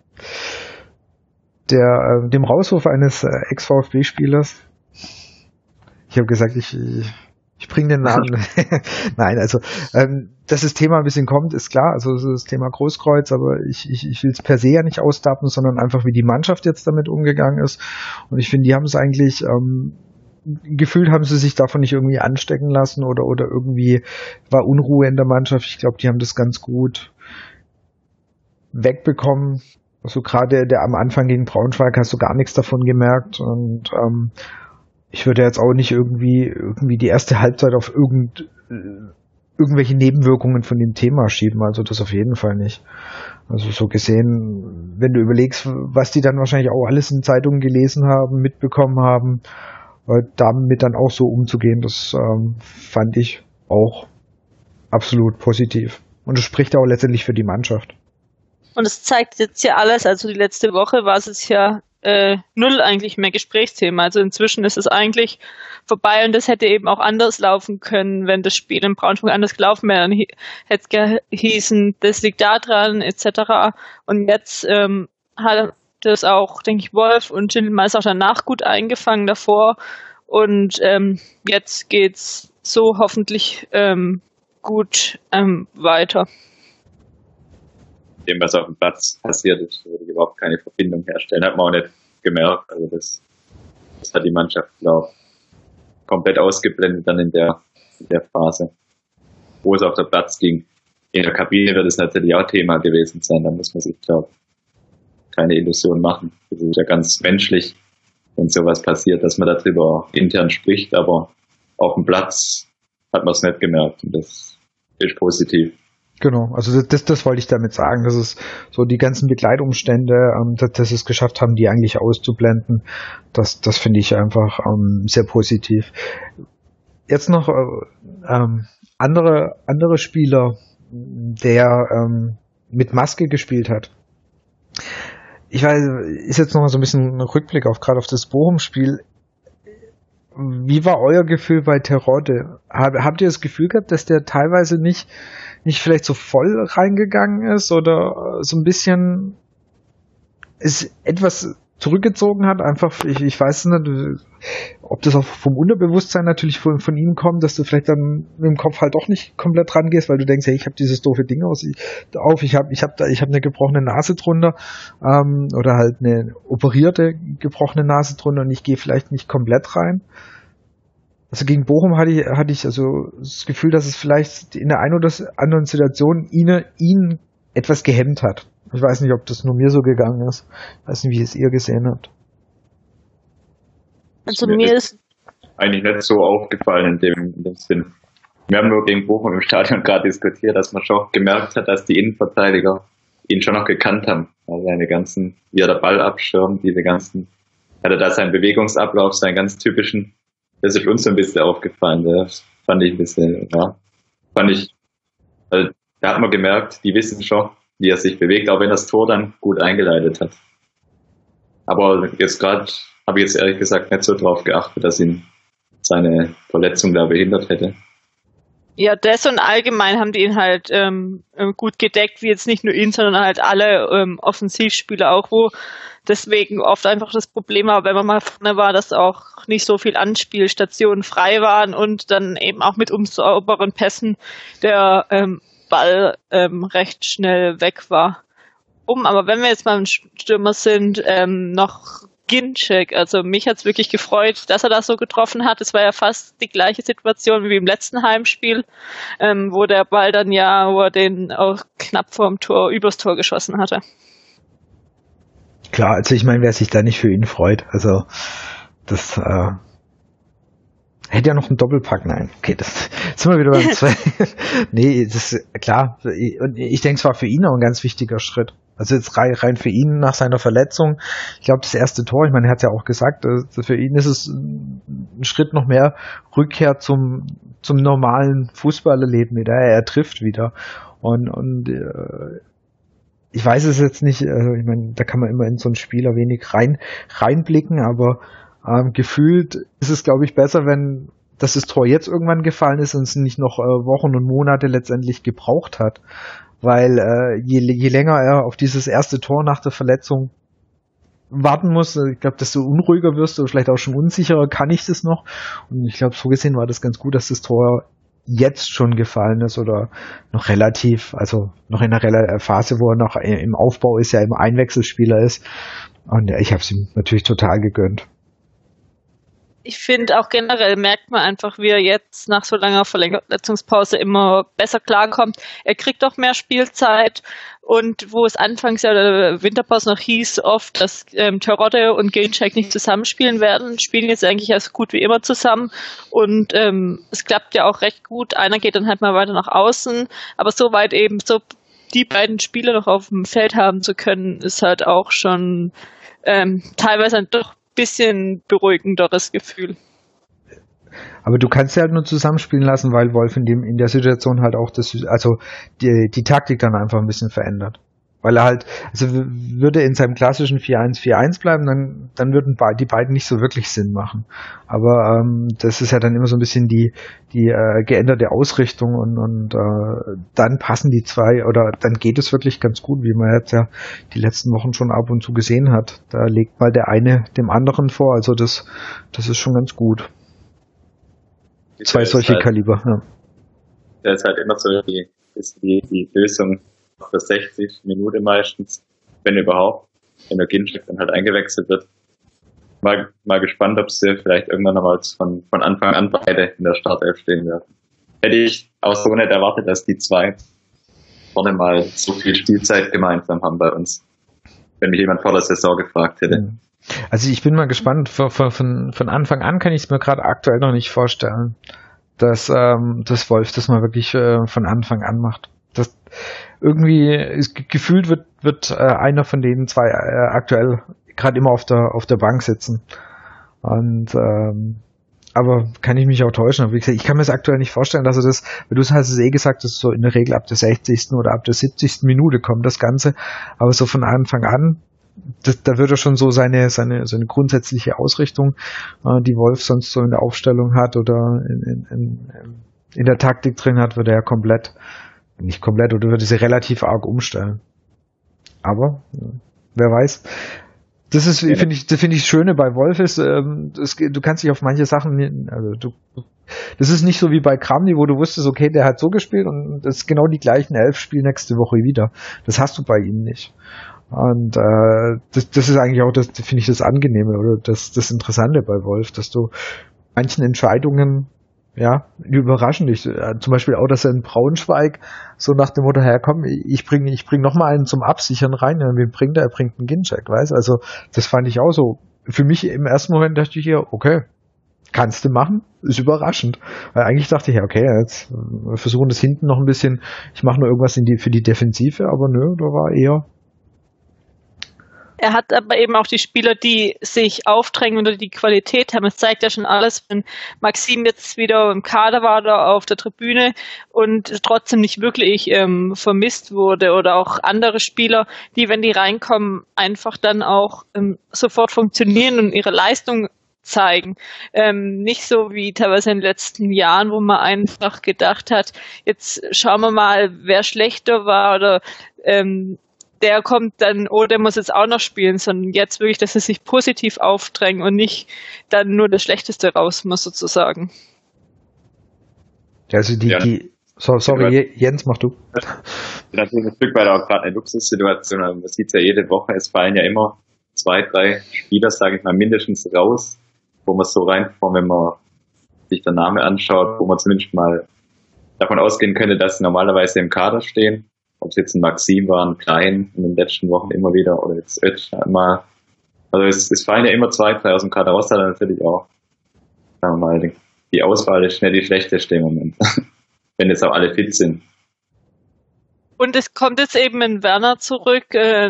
Rauswurf eines Ex-VfB-Spielers. Ich habe gesagt, ich bringe den Namen. Nein, also dass das Thema ein bisschen kommt, ist klar. Also das Thema Großkreuz, aber ich will es per se ja nicht ausdaten, sondern einfach, wie die Mannschaft jetzt damit umgegangen ist. Und ich finde, die haben es eigentlich gefühlt, haben sie sich davon nicht irgendwie anstecken lassen oder irgendwie war Unruhe in der Mannschaft. Ich glaube, die haben das ganz gut wegbekommen. Also gerade am Anfang gegen Braunschweig hast du gar nichts davon gemerkt und ich würde jetzt auch nicht irgendwie die erste Halbzeit auf irgendwelche Nebenwirkungen von dem Thema schieben, also das auf jeden Fall nicht. Also so gesehen, wenn du überlegst, was die dann wahrscheinlich auch alles in Zeitungen gelesen haben, mitbekommen haben, damit dann auch so umzugehen, das fand ich auch absolut positiv. Und es spricht auch letztendlich für die Mannschaft. Und es zeigt jetzt ja alles, also die letzte Woche war es ja null eigentlich mehr Gesprächsthema. Also inzwischen ist es eigentlich vorbei und das hätte eben auch anders laufen können, wenn das Spiel in Braunschweig anders gelaufen wäre. Dann hätte es gehießen, das liegt da dran, etc. Und jetzt hat das auch, denke ich, Wolf und Gentleman ist auch danach gut eingefangen davor. Und jetzt geht's so hoffentlich gut weiter. Dem, was auf dem Platz passiert ist, würde ich überhaupt keine Verbindung herstellen. Hat man auch nicht gemerkt. Also das hat die Mannschaft, glaube ich, komplett ausgeblendet dann in der Phase, wo es auf der Platz ging. In der Kabine wird es natürlich auch Thema gewesen sein. Da muss man sich, glaube ich, keine Illusion machen. Das ist ja ganz menschlich, wenn sowas passiert, dass man darüber intern spricht. Aber auf dem Platz hat man es nicht gemerkt. Und das ist positiv. Genau, also das wollte ich damit sagen, dass es so die ganzen Begleitumstände, dass sie es geschafft haben, die eigentlich auszublenden, das finde ich einfach sehr positiv. Jetzt noch andere Spieler, der mit Maske gespielt hat. Ich weiß, ist jetzt noch mal so ein bisschen ein Rückblick gerade auf das Bochum-Spiel. Wie war euer Gefühl bei Terodde? Habt ihr das Gefühl gehabt, dass der teilweise nicht vielleicht so voll reingegangen ist oder so ein bisschen es etwas zurückgezogen hat? Einfach, ich weiß nicht, ob das auch vom Unterbewusstsein natürlich von ihm kommt, dass du vielleicht dann mit dem Kopf halt doch nicht komplett rangehst, weil du denkst, hey, ich habe dieses doofe Ding ich habe eine gebrochene Nase drunter oder halt eine operierte gebrochene Nase drunter und ich gehe vielleicht nicht komplett rein. Also gegen Bochum hatte ich also das Gefühl, dass es vielleicht in der einen oder anderen Situation ihn etwas gehemmt hat. Ich weiß nicht, ob das nur mir so gegangen ist. Ich weiß nicht, wie es ihr gesehen habt. Also mir ist eigentlich nicht so aufgefallen in dem Sinn. Wir haben nur gegen Bochum im Stadion gerade diskutiert, dass man schon gemerkt hat, dass die Innenverteidiger ihn schon noch gekannt haben. Also wie er der Ball abschirmt, hat er da seinen Bewegungsablauf, seinen ganz typischen, das ist uns ein bisschen aufgefallen. Das fand ich ein bisschen, also da hat man gemerkt, die wissen schon, wie er sich bewegt, auch wenn das Tor dann gut eingeleitet hat. Aber jetzt gerade habe ich jetzt ehrlich gesagt nicht so drauf geachtet, dass ihn seine Verletzung da behindert hätte. Ja, das und allgemein haben die ihn halt gut gedeckt, wie jetzt nicht nur ihn, sondern halt alle Offensivspieler auch, wo deswegen oft einfach das Problem war, wenn man mal vorne war, dass auch nicht so viel Anspielstationen frei waren und dann eben auch mit unsauberen Pässen der Ball recht schnell weg war. Aber wenn wir jetzt beim Stürmer sind, noch Ginczek, also mich hat's wirklich gefreut, dass er das so getroffen hat. Es war ja fast die gleiche Situation wie im letzten Heimspiel, wo der Ball dann wo er den auch knapp vorm Tor, übers Tor geschossen hatte. Klar, also ich meine, wer sich da nicht für ihn freut, also das hätte ja noch einen Doppelpack, nein. Okay, das sind wir wieder beim 2. Nee, das ist klar. Und ich denke, es war für ihn auch ein ganz wichtiger Schritt. Also jetzt rein für ihn nach seiner Verletzung. Ich glaube, das erste Tor, ich meine, er hat ja auch gesagt, für ihn ist es ein Schritt noch mehr Rückkehr zum normalen Fußballerleben wieder. Er trifft wieder. Und ich weiß es jetzt nicht, ich meine, da kann man immer in so einen Spieler wenig reinblicken, aber gefühlt ist es, glaube ich, besser, dass das Tor jetzt irgendwann gefallen ist und es nicht noch Wochen und Monate letztendlich gebraucht hat. Weil je länger er auf dieses erste Tor nach der Verletzung warten muss, ich glaube, desto unruhiger wirst du, vielleicht auch schon unsicherer, kann ich das noch? Und ich glaube, so gesehen war das ganz gut, dass das Tor jetzt schon gefallen ist oder noch relativ, also noch in einer Phase, wo er noch im Aufbau ist, ja im Einwechselspieler ist. Und ich habe es ihm natürlich total gegönnt. Ich finde auch generell merkt man einfach, wie er jetzt nach so langer Verletzungspause immer besser klarkommt. Er kriegt auch mehr Spielzeit und wo es anfangs ja der Winterpause noch hieß oft, dass Terodde und Ginczek nicht zusammenspielen werden, spielen jetzt eigentlich erst gut wie immer zusammen und es klappt ja auch recht gut. Einer geht dann halt mal weiter nach außen, aber so weit eben so die beiden Spieler noch auf dem Feld haben zu können, ist halt auch schon teilweise dann doch bisschen beruhigenderes Gefühl. Aber du kannst ja halt nur zusammenspielen lassen, weil Wolf in der Situation halt auch die Taktik dann einfach ein bisschen verändert. Weil er halt, also würde in seinem klassischen 4-1-4-1 bleiben, dann würden die beiden nicht so wirklich Sinn machen. Aber das ist ja dann immer so ein bisschen die geänderte Ausrichtung und dann passen die zwei oder dann geht es wirklich ganz gut, wie man jetzt ja die letzten Wochen schon ab und zu gesehen hat. Da legt mal der eine dem anderen vor, also das ist schon ganz gut. Zwei solche Kaliber, ja. Der ist halt immer so die Lösung auf der 60 Minute meistens, wenn überhaupt, wenn der Ginczek dann halt eingewechselt wird. Mal gespannt, ob sie vielleicht irgendwann nochmal von Anfang an beide in der Startelf stehen werden. Hätte ich auch so nicht erwartet, dass die zwei vorne mal so viel Spielzeit gemeinsam haben bei uns, wenn mich jemand vor der Saison gefragt hätte. Also ich bin mal gespannt, von Anfang an kann ich es mir gerade aktuell noch nicht vorstellen, dass Wolf das mal wirklich von Anfang an macht. Das irgendwie ist, gefühlt wird einer von denen zwei aktuell gerade immer auf der Bank sitzen. Und aber kann ich mich auch täuschen. Aber wie gesagt, ich kann mir das aktuell nicht vorstellen, dass er das, weil du hast es gesagt, dass so in der Regel ab der 60. oder ab der 70. Minute kommt das Ganze. Aber so von Anfang an, da wird er schon so seine grundsätzliche Ausrichtung, die Wolf sonst so in der Aufstellung hat oder in der Taktik drin hat, wird er nicht komplett, oder würde sie relativ arg umstellen. Aber wer weiß. Das ist, finde ich, das Schöne bei Wolf ist, du kannst dich auf manche Sachen, das ist nicht so wie bei Kramny, wo du wusstest, okay, der hat so gespielt und das ist genau die gleichen 11 spielen nächste Woche wieder. Das hast du bei ihm nicht. Und das ist eigentlich auch das, finde ich, das Angenehme oder das Interessante bei Wolf, dass du manchen Entscheidungen, ja, die überraschen dich. Zum Beispiel auch, dass er in Braunschweig so nach dem Motto, komm, ich bring noch mal einen zum Absichern rein. Ja, wen bringt er? Er bringt einen Ginczek, weißt? Also das fand ich auch so. Für mich im ersten Moment dachte ich ja, okay, kannst du machen, ist überraschend. Weil eigentlich dachte ich, ja, okay, jetzt versuchen das hinten noch ein bisschen, ich mache nur irgendwas für die Defensive, aber nö, da war eher. Er hat aber eben auch die Spieler, die sich aufdrängen oder die Qualität haben. Es zeigt ja schon alles, wenn Maxim jetzt wieder im Kader war oder auf der Tribüne und trotzdem nicht wirklich vermisst wurde, oder auch andere Spieler, die, wenn die reinkommen, einfach dann auch sofort funktionieren und ihre Leistung zeigen. Nicht so wie teilweise in den letzten Jahren, wo man einfach gedacht hat, jetzt schauen wir mal, wer schlechter war oder der kommt dann, der muss jetzt auch noch spielen, sondern jetzt wirklich, dass sie sich positiv aufdrängen und nicht dann nur das Schlechteste raus muss, sozusagen. Also sorry, Jens, mach du. Natürlich ein Stück weit auch gerade eine Luxussituation. Man sieht es ja jede Woche, es fallen ja immer 2, 3 Spieler, sage ich mal, mindestens raus, wo man so reinkommt, wenn man sich der Name anschaut, wo man zumindest mal davon ausgehen könnte, dass sie normalerweise im Kader stehen. Ob es jetzt ein Maxim war, ein Klein in den letzten Wochen immer wieder, oder jetzt Ötsch einmal. Also es fallen ja immer 2, 3 aus dem Kader raus, dann natürlich auch, sagen wir mal, die Auswahl ist nicht die schlechteste im Moment, wenn jetzt auch alle fit sind. Und es kommt jetzt eben in Werner zurück,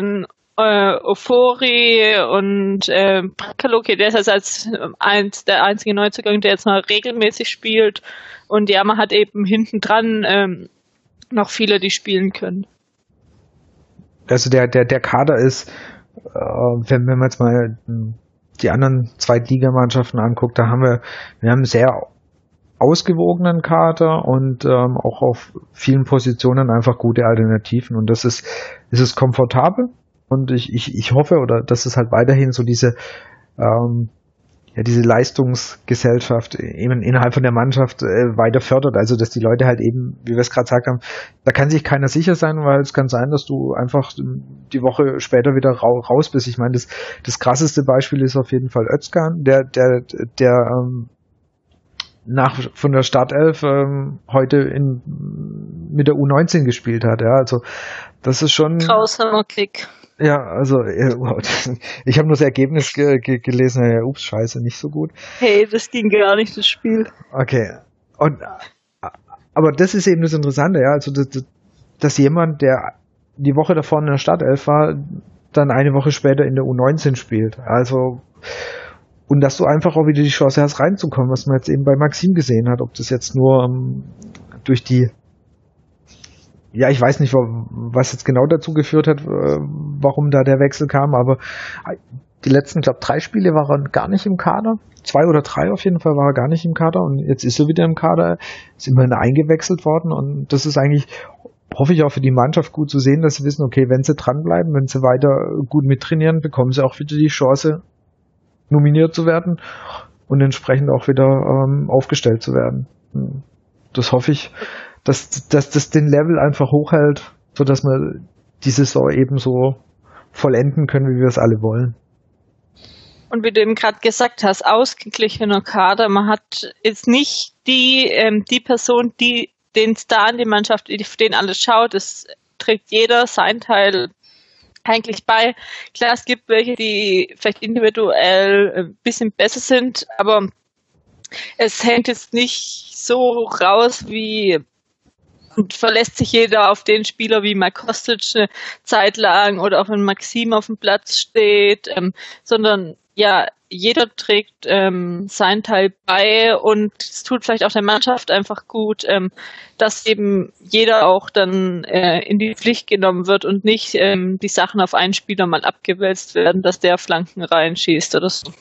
Ofori und Brakaloke, der ist also als der einzige Neuzugang, der jetzt mal regelmäßig spielt, und ja, man hat eben hinten dran noch viele, die spielen können. Also der Kader ist, wenn man jetzt mal die anderen Zweitligamannschaften anguckt, da haben wir einen sehr ausgewogenen Kader und auch auf vielen Positionen einfach gute Alternativen, und das ist komfortabel, und ich hoffe, oder dass es halt weiterhin so diese Leistungsgesellschaft eben innerhalb von der Mannschaft weiter fördert, also dass die Leute halt eben, wie wir es gerade gesagt haben, da kann sich keiner sicher sein, weil es kann sein, dass du einfach die Woche später wieder raus bist. Ich meine, das krasseste Beispiel ist auf jeden Fall Özcan, der von der Startelf heute mit der U19 gespielt hat. Ja, also das ist schon grausamer Kick. Ja, also wow, ich habe nur das Ergebnis gelesen. Ja, ups, scheiße, nicht so gut. Hey, das ging gar nicht, das Spiel. Okay. Aber das ist eben das Interessante, ja, also dass jemand, der die Woche davor in der Startelf war, dann eine Woche später in der U19 spielt. Also, und dass du einfach auch wieder die Chance hast, reinzukommen, was man jetzt eben bei Maxim gesehen hat, ob das jetzt nur durch die, ja, ich weiß nicht, was jetzt genau dazu geführt hat, warum da der Wechsel kam, aber die letzten, glaube 3 Spiele war er gar nicht im Kader. 2 oder 3 auf jeden Fall war er gar nicht im Kader, und jetzt ist er wieder im Kader, ist immerhin eingewechselt worden, und das ist eigentlich, hoffe ich, auch für die Mannschaft gut zu sehen, dass sie wissen, okay, wenn sie dranbleiben, wenn sie weiter gut mittrainieren, bekommen sie auch wieder die Chance, nominiert zu werden und entsprechend auch wieder aufgestellt zu werden. Das hoffe ich, dass das den Level einfach hochhält, sodass wir die Saison eben so vollenden können, wie wir es alle wollen. Und wie du eben gerade gesagt hast, ausgeglichener Kader. Man hat jetzt nicht die Person, die den Star in die Mannschaft, auf den alles schaut. Es trägt jeder sein Teil eigentlich bei. Klar, es gibt welche, die vielleicht individuell ein bisschen besser sind, aber Es hängt jetzt nicht so raus wie und verlässt sich jeder auf den Spieler wie Mark Kostic eine Zeit lang oder auch wenn Maxim auf dem Platz steht, sondern ja, jeder trägt seinen Teil bei und es tut vielleicht auch der Mannschaft einfach gut, dass eben jeder auch dann in die Pflicht genommen wird und nicht die Sachen auf einen Spieler mal abgewälzt werden, dass der Flanken reinschießt oder so.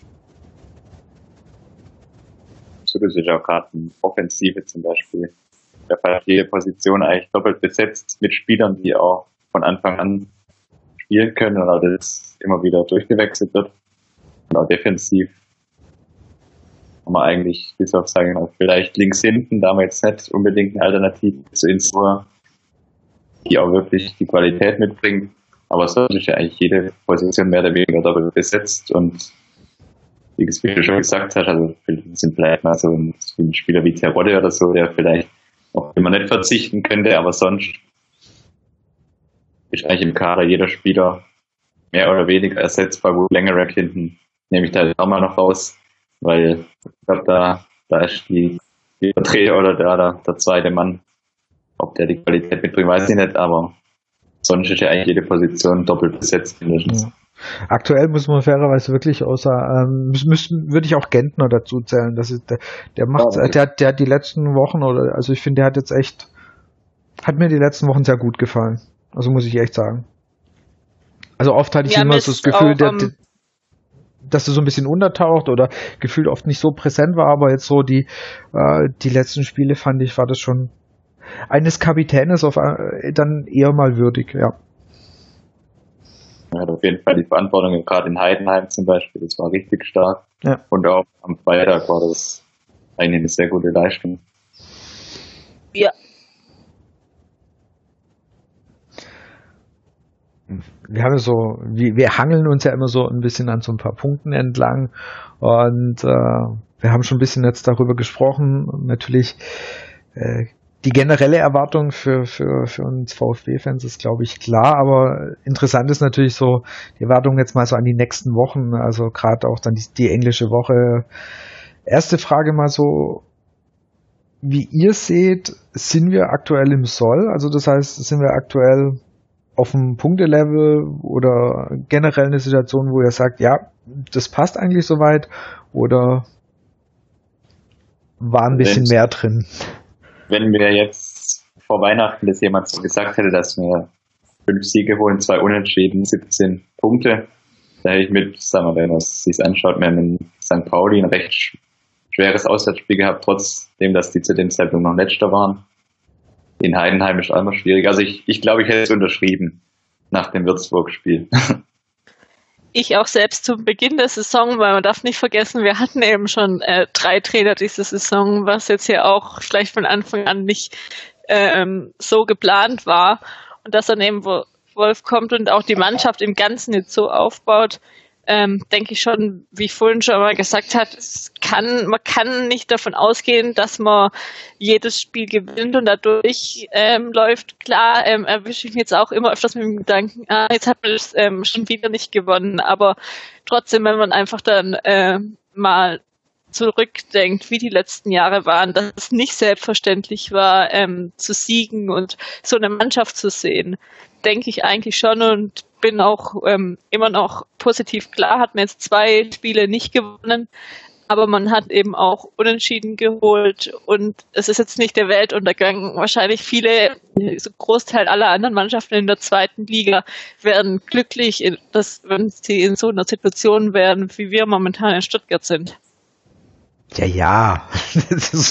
So ist ja auch gerade in Offensive zum Beispiel. Der Fall jede Position eigentlich doppelt besetzt mit Spielern, die auch von Anfang an spielen können oder das immer wieder durchgewechselt wird. Und auch defensiv haben wir eigentlich, bis auf sagen, vielleicht links hinten, da haben wir jetzt nicht unbedingt eine Alternative zu Insur, die auch wirklich die Qualität mitbringt. Aber sonst ist ja eigentlich jede Position mehr oder weniger doppelt besetzt und wie du schon gesagt hast, also sind vielleicht mal so ein Spieler wie Terodde oder so, der vielleicht auf den man nicht verzichten könnte, aber sonst ist eigentlich im Kader jeder Spieler mehr oder weniger ersetzbar. Gut, Langerack hinten nehme ich da auch mal noch raus, weil ich glaube, da ist die Dreher oder der zweite Mann. Ob der die Qualität mitbringt, weiß ich nicht, aber sonst ist ja eigentlich jede Position doppelt besetzt mindestens. Ja. Aktuell muss man fairerweise wirklich würde ich auch Gentner dazu zählen. Das ist, der macht, der hat die letzten Wochen also ich finde, der hat mir die letzten Wochen sehr gut gefallen. Also muss ich echt sagen. Also oft hatte ich immer so das Gefühl, dass er so ein bisschen untertaucht oder gefühlt oft nicht so präsent war, aber jetzt so die letzten Spiele fand ich, war das schon eines Kapitänes dann eher mal würdig, ja. Er hat auf jeden Fall die Verantwortung, gerade in Heidenheim zum Beispiel, das war richtig stark. Ja. Und auch am Freitag war das eigentlich eine sehr gute Leistung. Ja. Wir hangeln uns ja immer so ein bisschen an so ein paar Punkten entlang und wir haben schon ein bisschen jetzt darüber gesprochen. Natürlich die generelle Erwartung für uns VfB-Fans ist, glaube ich, klar, aber interessant ist natürlich so die Erwartung jetzt mal so an die nächsten Wochen, also gerade auch dann die englische Woche. Erste Frage mal so, wie ihr seht, sind wir aktuell im Soll? Also das heißt, sind wir aktuell auf dem Punktelevel oder generell eine Situation, wo ihr sagt, ja, das passt eigentlich soweit oder war ein bisschen mehr drin? Wenn mir jetzt vor Weihnachten das jemand so gesagt hätte, dass wir 5 Siege holen, 2 Unentschieden, 17 Punkte, da hätte ich mit, sagen wir, wenn man es sich anschaut, wir haben in St. Pauli ein recht schweres Auswärtsspiel gehabt, trotzdem, dass die zu dem Zeitpunkt noch Letzter waren. In Heidenheim ist auch immer schwierig. Also ich glaube, ich hätte es unterschrieben nach dem Würzburg-Spiel. Ich auch selbst zu Beginn der Saison, weil man darf nicht vergessen, wir hatten eben schon 3 Trainer diese Saison, was jetzt hier auch vielleicht von Anfang an nicht so geplant war. Und dass dann eben Wolf kommt und auch die Mannschaft im Ganzen jetzt so aufbaut, denke ich schon, wie ich vorhin schon mal gesagt habe, man kann nicht davon ausgehen, dass man jedes Spiel gewinnt und dadurch läuft. Klar, erwische ich mich jetzt auch immer öfters mit dem Gedanken, jetzt hat man das schon wieder nicht gewonnen, aber trotzdem, wenn man einfach dann mal zurückdenkt, wie die letzten Jahre waren, dass es nicht selbstverständlich war, zu siegen und so eine Mannschaft zu sehen, denke ich eigentlich schon und bin auch immer noch positiv. Klar hat man jetzt 2 Spiele nicht gewonnen, aber man hat eben auch Unentschieden geholt und es ist jetzt nicht der Weltuntergang. Wahrscheinlich so Großteil aller anderen Mannschaften in der 2. Liga wären glücklich, wenn sie in so einer Situation wären, wie wir momentan in Stuttgart sind. Ja, das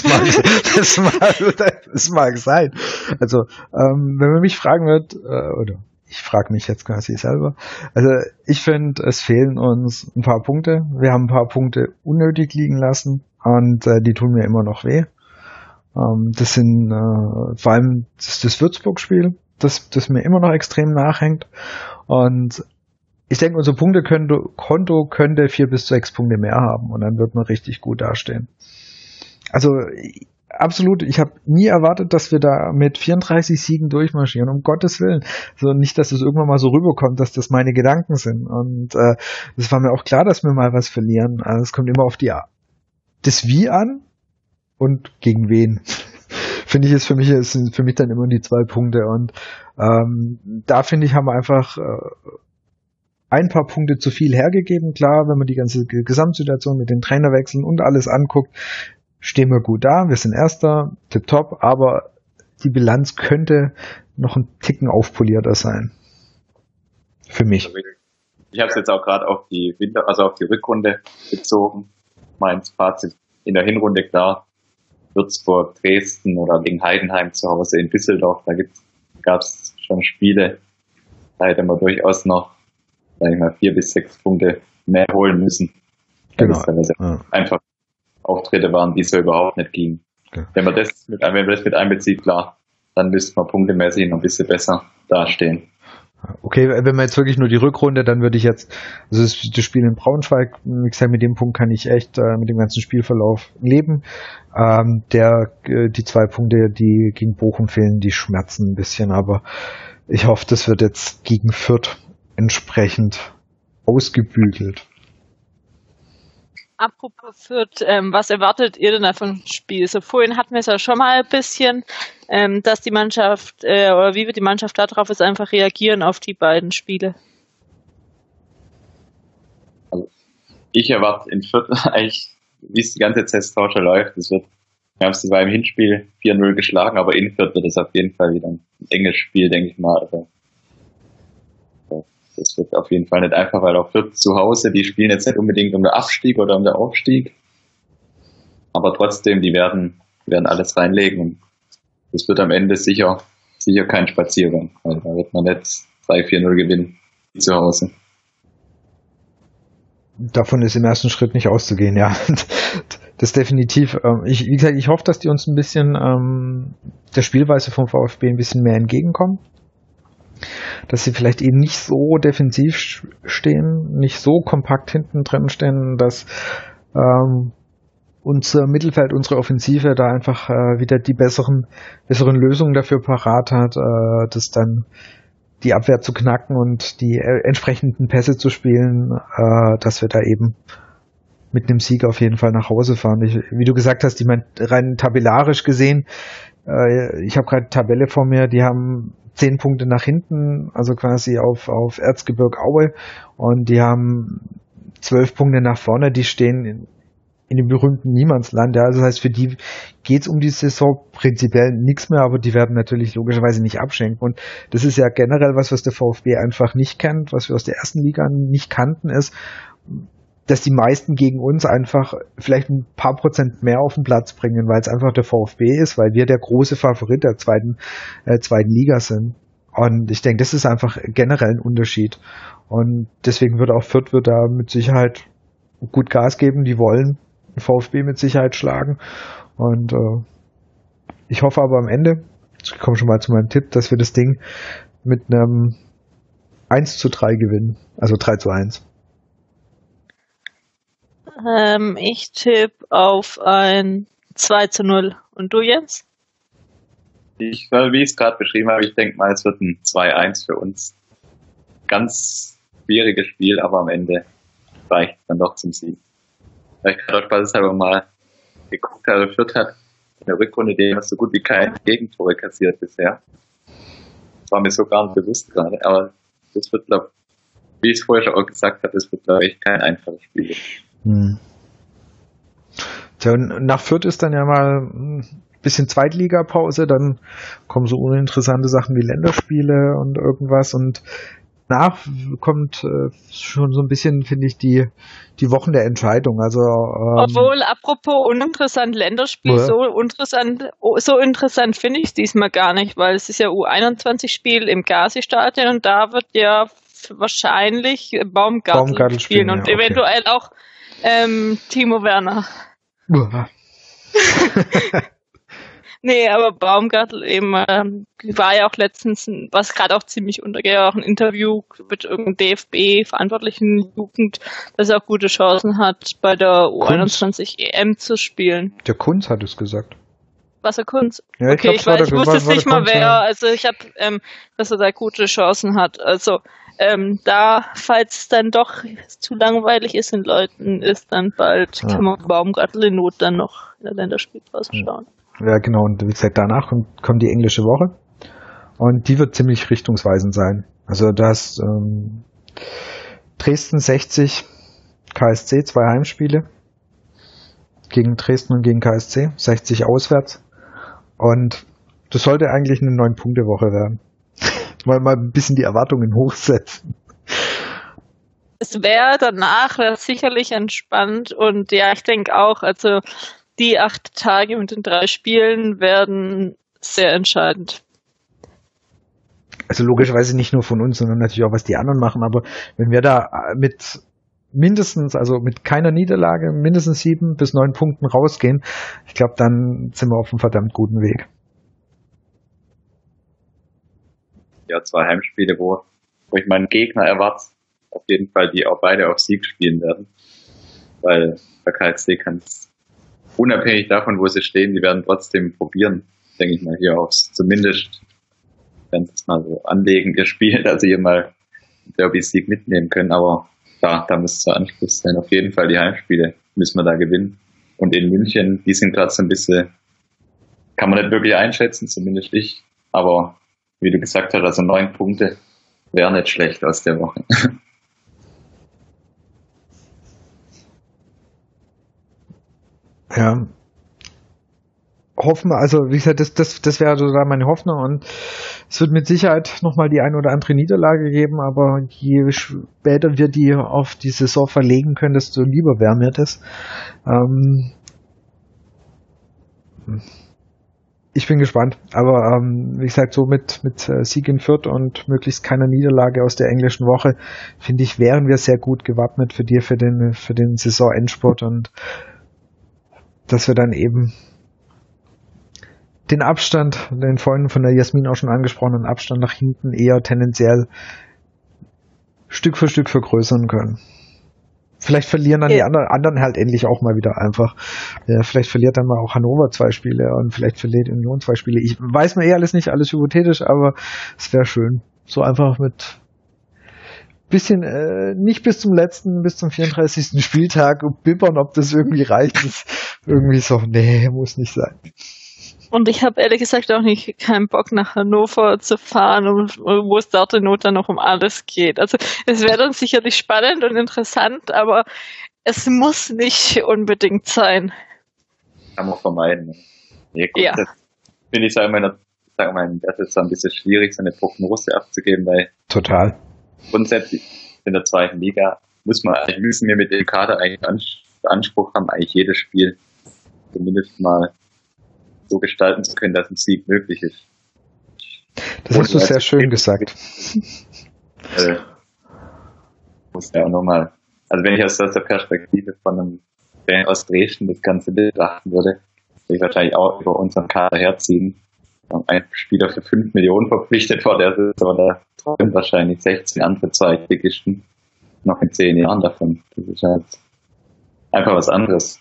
mag sein. Also, wenn man mich fragen wird, oder ich frage mich jetzt quasi selber, also ich finde, es fehlen uns ein paar Punkte. Wir haben ein paar Punkte unnötig liegen lassen und die tun mir immer noch weh. Das sind vor allem das Würzburg-Spiel, das mir immer noch extrem nachhängt und ich denke, unser Punktekonto könnte 4 bis 6 Punkte mehr haben und dann wird man richtig gut dastehen. Also absolut, ich habe nie erwartet, dass wir da mit 34 Siegen durchmarschieren, um Gottes Willen. Also nicht, dass es irgendwann mal so rüberkommt, dass das meine Gedanken sind. Und es war mir auch klar, dass wir mal was verlieren. Also es kommt immer auf die das Wie an und gegen wen. Finde ich, sind für mich dann immer die 2 Punkte. Und da finde ich, haben wir einfach ein paar Punkte zu viel hergegeben. Klar, wenn man die ganze Gesamtsituation mit den Trainerwechseln und alles anguckt, stehen wir gut da. Wir sind Erster, tipptopp, aber die Bilanz könnte noch ein Ticken aufpolierter sein. Für mich. Ich habe es jetzt auch gerade auf die Rückrunde bezogen. Mein Fazit in der Hinrunde klar. Würzburg, Dresden oder gegen Heidenheim zu Hause in Düsseldorf, da gab es schon Spiele, da hätte man durchaus noch, sag ich mal, 4 bis 6 Punkte mehr holen müssen. Genau. Einfach Auftritte waren, die so überhaupt nicht gingen. Okay. Wenn man das mit einbezieht, klar, dann müsste man punktemäßig noch ein bisschen besser dastehen. Okay, wenn man jetzt wirklich nur die Rückrunde, dann würde ich jetzt, also das Spiel in Braunschweig, wie gesagt, mit dem Punkt kann ich echt mit dem ganzen Spielverlauf leben. Die 2 Punkte, die gegen Bochum fehlen, die schmerzen ein bisschen, aber ich hoffe, das wird jetzt gegen Fürth entsprechend ausgebügelt. Apropos Fürth, was erwartet ihr denn vom Spiel? So vorhin hatten wir es ja schon mal ein bisschen, dass die Mannschaft, oder wie wird die Mannschaft darauf jetzt einfach reagieren auf die beiden Spiele? Also ich erwarte in Fürth eigentlich, wie es die ganze Saison schon läuft, wir haben es zwar im Hinspiel 4-0 geschlagen, aber in Fürth wird es auf jeden Fall wieder ein enges Spiel, denke ich mal. Also, das wird auf jeden Fall nicht einfach, weil auch Fürth zu Hause, die spielen jetzt nicht unbedingt um den Abstieg oder um den Aufstieg. Aber trotzdem, die werden alles reinlegen und das wird am Ende sicher kein Spaziergang, weil da wird man nicht 3-4-0 gewinnen zu Hause. Davon ist im ersten Schritt nicht auszugehen, ja. Das definitiv. Wie gesagt, ich hoffe, dass die uns ein bisschen der Spielweise vom VfB ein bisschen mehr entgegenkommen. Dass sie vielleicht eben nicht so defensiv stehen, nicht so kompakt hinten drin stehen, dass unser Mittelfeld, unsere Offensive da einfach wieder die besseren Lösungen dafür parat hat, das dann die Abwehr zu knacken und die entsprechenden Pässe zu spielen, dass wir da eben mit einem Sieg auf jeden Fall nach Hause fahren. Wie du gesagt hast, ich meine, rein tabellarisch gesehen, ich habe gerade Tabelle vor mir, die haben 10 Punkte nach hinten, also quasi auf Erzgebirge Aue, und die haben 12 Punkte nach vorne, die stehen in dem berühmten Niemandsland. Ja, also das heißt, für die geht's um die Saison prinzipiell nichts mehr, aber die werden natürlich logischerweise nicht abschenken. Und das ist ja generell was der VfB einfach nicht kennt, was wir aus der ersten Liga nicht kannten, ist, dass die meisten gegen uns einfach vielleicht ein paar Prozent mehr auf den Platz bringen, weil es einfach der VfB ist, weil wir der große Favorit der zweiten Liga sind. Und ich denke, das ist einfach generell ein Unterschied. Und deswegen wird auch Fürth da mit Sicherheit gut Gas geben. Die wollen den VfB mit Sicherheit schlagen. Und ich hoffe aber am Ende, ich komme schon mal zu meinem Tipp, dass wir das Ding mit einem 1:3 gewinnen. Also 3:1. Ich tippe auf ein 2:0. Und du, Jens? Wie ich es gerade beschrieben habe, ich denke mal, es wird ein 2:1 für uns. Ganz schwieriges Spiel, aber am Ende reicht es dann doch zum Sieg. Weil ich gerade auch spaßeshalber mal geguckt habe, Fürth hat in der Rückrunde so gut wie keine Gegentore kassiert bisher. Das war mir so gar nicht bewusst gerade, aber das wird, glaube ich, wie ich es vorher schon auch gesagt habe, das wird, glaube ich, kein einfaches Spiel. Tja, und nach Fürth ist dann ja mal ein bisschen Zweitligapause, dann kommen so uninteressante Sachen wie Länderspiele und irgendwas, und nach kommt schon so ein bisschen, finde ich, die Wochen der Entscheidung. Also obwohl, apropos uninteressant Länderspiel, so interessant finde ich es diesmal gar nicht, weil es ist ja U21-Spiel im Gazi-Stadion und da wird ja wahrscheinlich Baumgartel spielen und eventuell auch Timo Werner. Nee, aber Baumgartel eben war ja auch letztens, was gerade auch ziemlich untergeht, auch ein Interview mit irgendeinem DFB-verantwortlichen Jugend, dass er auch gute Chancen hat, bei der U21 EM zu spielen. Der Kunz hat es gesagt. Was, der Kunz? Ja, okay, ich wusste jetzt nicht mal wer, also ich habe, dass er da gute Chancen hat. Also Da, falls es dann doch zu langweilig ist und Leuten ist, dann bald kann man Baumgartel in Not dann noch in der Länderspielpause schauen. Ja, genau. Und wie gesagt, danach kommt die englische Woche. Und die wird ziemlich richtungsweisend sein. Also das Dresden 60, KSC, 2 Heimspiele. Gegen Dresden und gegen KSC, 60 auswärts. Und das sollte eigentlich eine 9-Punkte-Woche werden. Mal ein bisschen die Erwartungen hochsetzen. Es wäre danach sicherlich entspannt und ja, ich denke auch, also die 8 Tage mit den 3 Spielen werden sehr entscheidend. Also logischerweise nicht nur von uns, sondern natürlich auch, was die anderen machen. Aber wenn wir da mit keiner Niederlage, mindestens 7 bis 9 Punkten rausgehen, ich glaube, dann sind wir auf einem verdammt guten Weg. Ja, 2 Heimspiele, wo ich meinen Gegner erwarte, auf jeden Fall, die auch beide auf Sieg spielen werden. Weil der KSC kann es, unabhängig davon, wo sie stehen, die werden trotzdem probieren, denke ich mal, hier aufs, zumindest, wenn sie es mal so anlegen, gespielt, also hier mal Derby-Sieg mitnehmen können. Aber da muss der Anspruch sein. Auf jeden Fall die Heimspiele müssen wir da gewinnen. Und in München, die sind gerade so ein bisschen, kann man nicht wirklich einschätzen, zumindest ich. Aber wie du gesagt hast, also 9 Punkte wäre nicht schlecht aus der Woche. Ja. Hoffen, also wie gesagt, das wäre so da meine Hoffnung und es wird mit Sicherheit nochmal die ein oder andere Niederlage geben, aber je später wir die auf die Saison verlegen können, desto lieber wäre mir das. Ich bin gespannt, aber wie gesagt, so mit Sieg in Fürth und möglichst keiner Niederlage aus der englischen Woche, finde ich, wären wir sehr gut gewappnet für den Saisonendspurt und dass wir dann eben den Abstand, den vorhin von der Jasmin auch schon angesprochenen Abstand nach hinten eher tendenziell Stück für Stück vergrößern können. Vielleicht verlieren dann die anderen halt endlich auch mal wieder einfach. Ja, vielleicht verliert dann mal auch Hannover 2 Spiele und vielleicht verliert Union 2 Spiele. Ich weiß mir alles nicht, alles hypothetisch, aber es wäre schön. So einfach mit bisschen, nicht bis zum 34. Spieltag bibbern, ob das irgendwie reicht. Ist irgendwie so, nee, muss nicht sein. Und ich habe ehrlich gesagt auch nicht keinen Bock nach Hannover zu fahren, wo es dort in Not dann noch um alles geht. Also es wäre dann sicherlich spannend und interessant, aber es muss nicht unbedingt sein. Kann man vermeiden. Nee, gut, ja. Das finde ich, das ist jetzt ein bisschen schwierig, so eine Prognose abzugeben, weil total. Grundsätzlich in der 2. Liga müssen wir mit dem Kader eigentlich Anspruch haben, eigentlich jedes Spiel zumindest mal so gestalten zu können, dass ein Sieg möglich ist. Das hast du sehr schön gesagt. Muss ja auch nochmal, also wenn ich aus der Perspektive von einem Fan aus Dresden das Ganze betrachten würde, würde ich wahrscheinlich auch über unseren Kader herziehen. Wir haben einen Spieler für 5 Millionen verpflichtet vor der Saison, da träumen wahrscheinlich 16 andere Zweitligisten noch in 10 Jahren davon. Das ist halt einfach was anderes.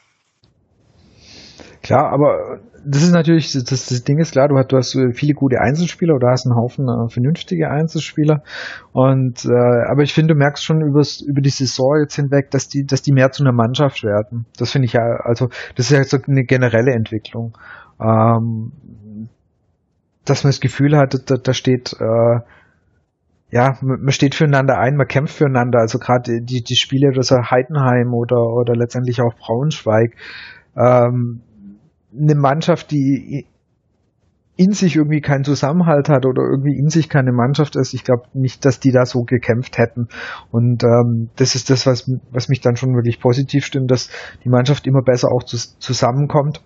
Klar, aber das ist natürlich, das Ding ist klar, du hast viele gute Einzelspieler oder hast einen Haufen vernünftige Einzelspieler und aber ich finde, du merkst schon über die Saison jetzt hinweg, dass die mehr zu einer Mannschaft werden. Das finde ich ja, also das ist ja so eine generelle Entwicklung. Dass man das Gefühl hat, da steht man steht füreinander ein, man kämpft füreinander, also gerade die Spiele, das Heidenheim oder letztendlich auch Braunschweig, eine Mannschaft, die in sich irgendwie keinen Zusammenhalt hat oder irgendwie in sich keine Mannschaft ist, ich glaube nicht, dass die da so gekämpft hätten. Und das ist das, was mich dann schon wirklich positiv stimmt, dass die Mannschaft immer besser auch zusammenkommt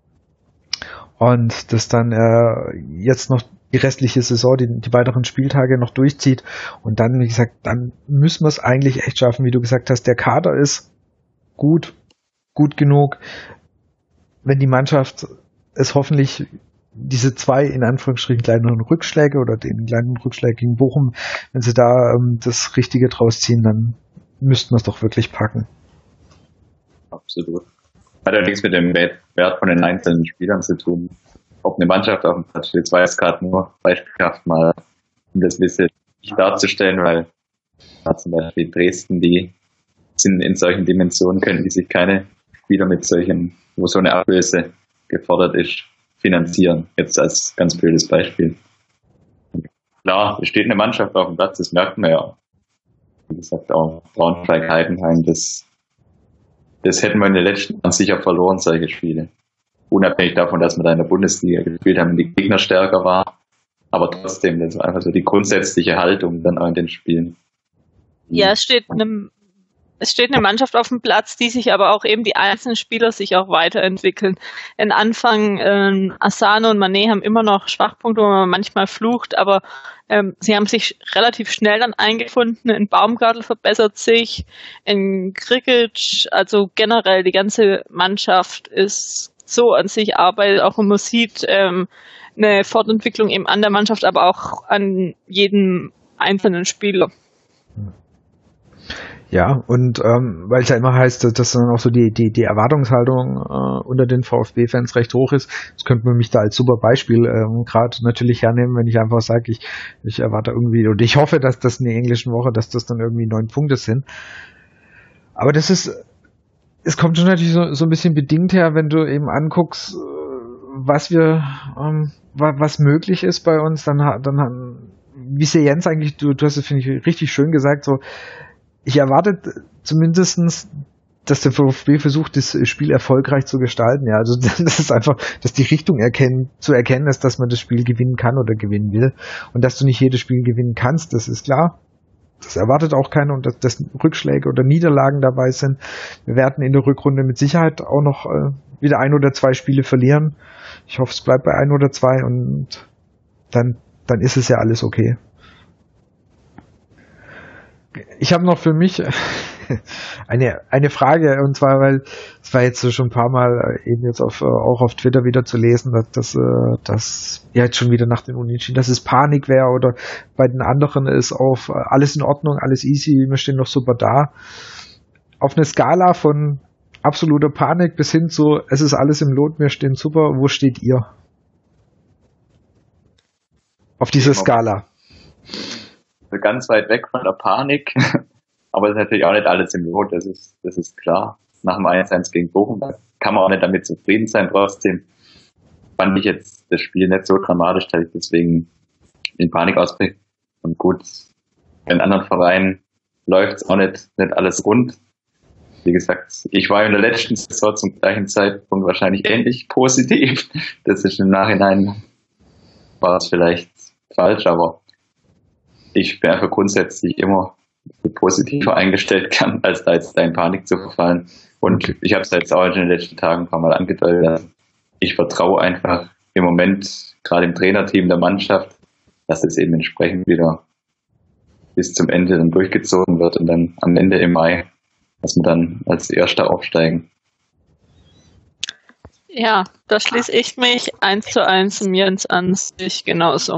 und das dann jetzt noch die restliche Saison, die weiteren Spieltage noch durchzieht. Und dann, wie gesagt, dann müssen wir es eigentlich echt schaffen, wie du gesagt hast, der Kader ist gut genug. Wenn die Mannschaft es hoffentlich diese 2 in Anführungsstrichen kleineren Rückschläge oder den kleinen Rückschlag gegen Bochum, wenn sie da das Richtige draus ziehen, dann müssten wir es doch wirklich packen. Absolut. Hat allerdings mit dem Wert von den einzelnen Spielern zu tun. Ob eine Mannschaft auf dem Platz steht, war es gerade nur beispielhaft mal, um das ein bisschen darzustellen, weil Zum Beispiel Dresden, die sind in solchen Dimensionen, können die sich keine Spieler mit solchen, wo so eine Ablöse gefordert ist, finanzieren. Jetzt als ganz blödes Beispiel. Klar, es steht eine Mannschaft auf dem Platz, das merkt man ja. Wie gesagt, auch Braunschweig, Heidenheim, das hätten wir in den letzten Jahren sicher verloren, solche Spiele. Unabhängig davon, dass wir da in der Bundesliga gespielt haben und die Gegner stärker war. Aber trotzdem, das war einfach so die grundsätzliche Haltung dann auch in den Spielen. Ja, es steht eine Mannschaft auf dem Platz, die sich aber auch eben die einzelnen Spieler sich auch weiterentwickeln. In Anfang, Asano und Mané haben immer noch Schwachpunkte, wo man manchmal flucht, aber sie haben sich relativ schnell dann eingefunden. In Baumgartel verbessert sich, in Krikic, also generell die ganze Mannschaft ist so an sich arbeitet, auch und man sieht eine Fortentwicklung eben an der Mannschaft, aber auch an jedem einzelnen Spieler. Ja, und weil es ja immer heißt, dass dann auch so die Erwartungshaltung unter den VfB-Fans recht hoch ist, das könnte man mich da als super Beispiel gerade natürlich hernehmen, wenn ich einfach sage, ich erwarte irgendwie, und ich hoffe, dass das in der englischen Woche, dass das dann irgendwie 9 Punkte sind. Aber es kommt schon natürlich so ein bisschen bedingt her, wenn du eben anguckst, was möglich ist bei uns, dann wie es Jens eigentlich, du hast es, finde ich, richtig schön gesagt, so, ich erwarte zumindestens, dass der VfB versucht, das Spiel erfolgreich zu gestalten. Ja, also das ist einfach, dass die Richtung zu erkennen ist, dass man das Spiel gewinnen kann oder gewinnen will. Und dass du nicht jedes Spiel gewinnen kannst, das ist klar. Das erwartet auch keiner und dass Rückschläge oder Niederlagen dabei sind. Wir werden in der Rückrunde mit Sicherheit auch noch wieder 1 oder 2 Spiele verlieren. Ich hoffe, es bleibt bei 1 oder 2 und dann ist es ja alles okay. Ich habe noch für mich eine Frage, und zwar, weil es war jetzt schon ein paar Mal eben jetzt auch auf Twitter wieder zu lesen, dass ja jetzt schon wieder nach den Unentschieden, dass es Panik wäre, oder bei den anderen ist auf alles in Ordnung, alles easy, wir stehen noch super da. Auf eine Skala von absoluter Panik bis hin zu es ist alles im Lot, wir stehen super, wo steht ihr? Auf dieser Skala. Ganz weit weg von der Panik, aber es ist natürlich auch nicht alles im Lot, das ist klar. Nach dem 1-1 gegen Bochum kann man auch nicht damit zufrieden sein. Trotzdem fand ich jetzt das Spiel nicht so dramatisch, dass ich deswegen in Panik ausbreche. Und gut, in anderen Vereinen läuft es auch nicht alles rund. Wie gesagt, ich war in der letzten Saison zum gleichen Zeitpunkt wahrscheinlich ähnlich positiv. Das ist im Nachhinein, war es vielleicht falsch, aber ich bin einfach grundsätzlich immer positiver eingestellt kann, als da jetzt in Panik zu verfallen. Und ich habe es jetzt auch in den letzten Tagen ein paar Mal angedeutet. Ich vertraue einfach im Moment, gerade im Trainerteam der Mannschaft, dass es eben entsprechend wieder bis zum Ende dann durchgezogen wird und dann am Ende im Mai, dass wir dann als Erster aufsteigen. Ja, da schließe ich mich 1:1 mir ins Ansicht genauso.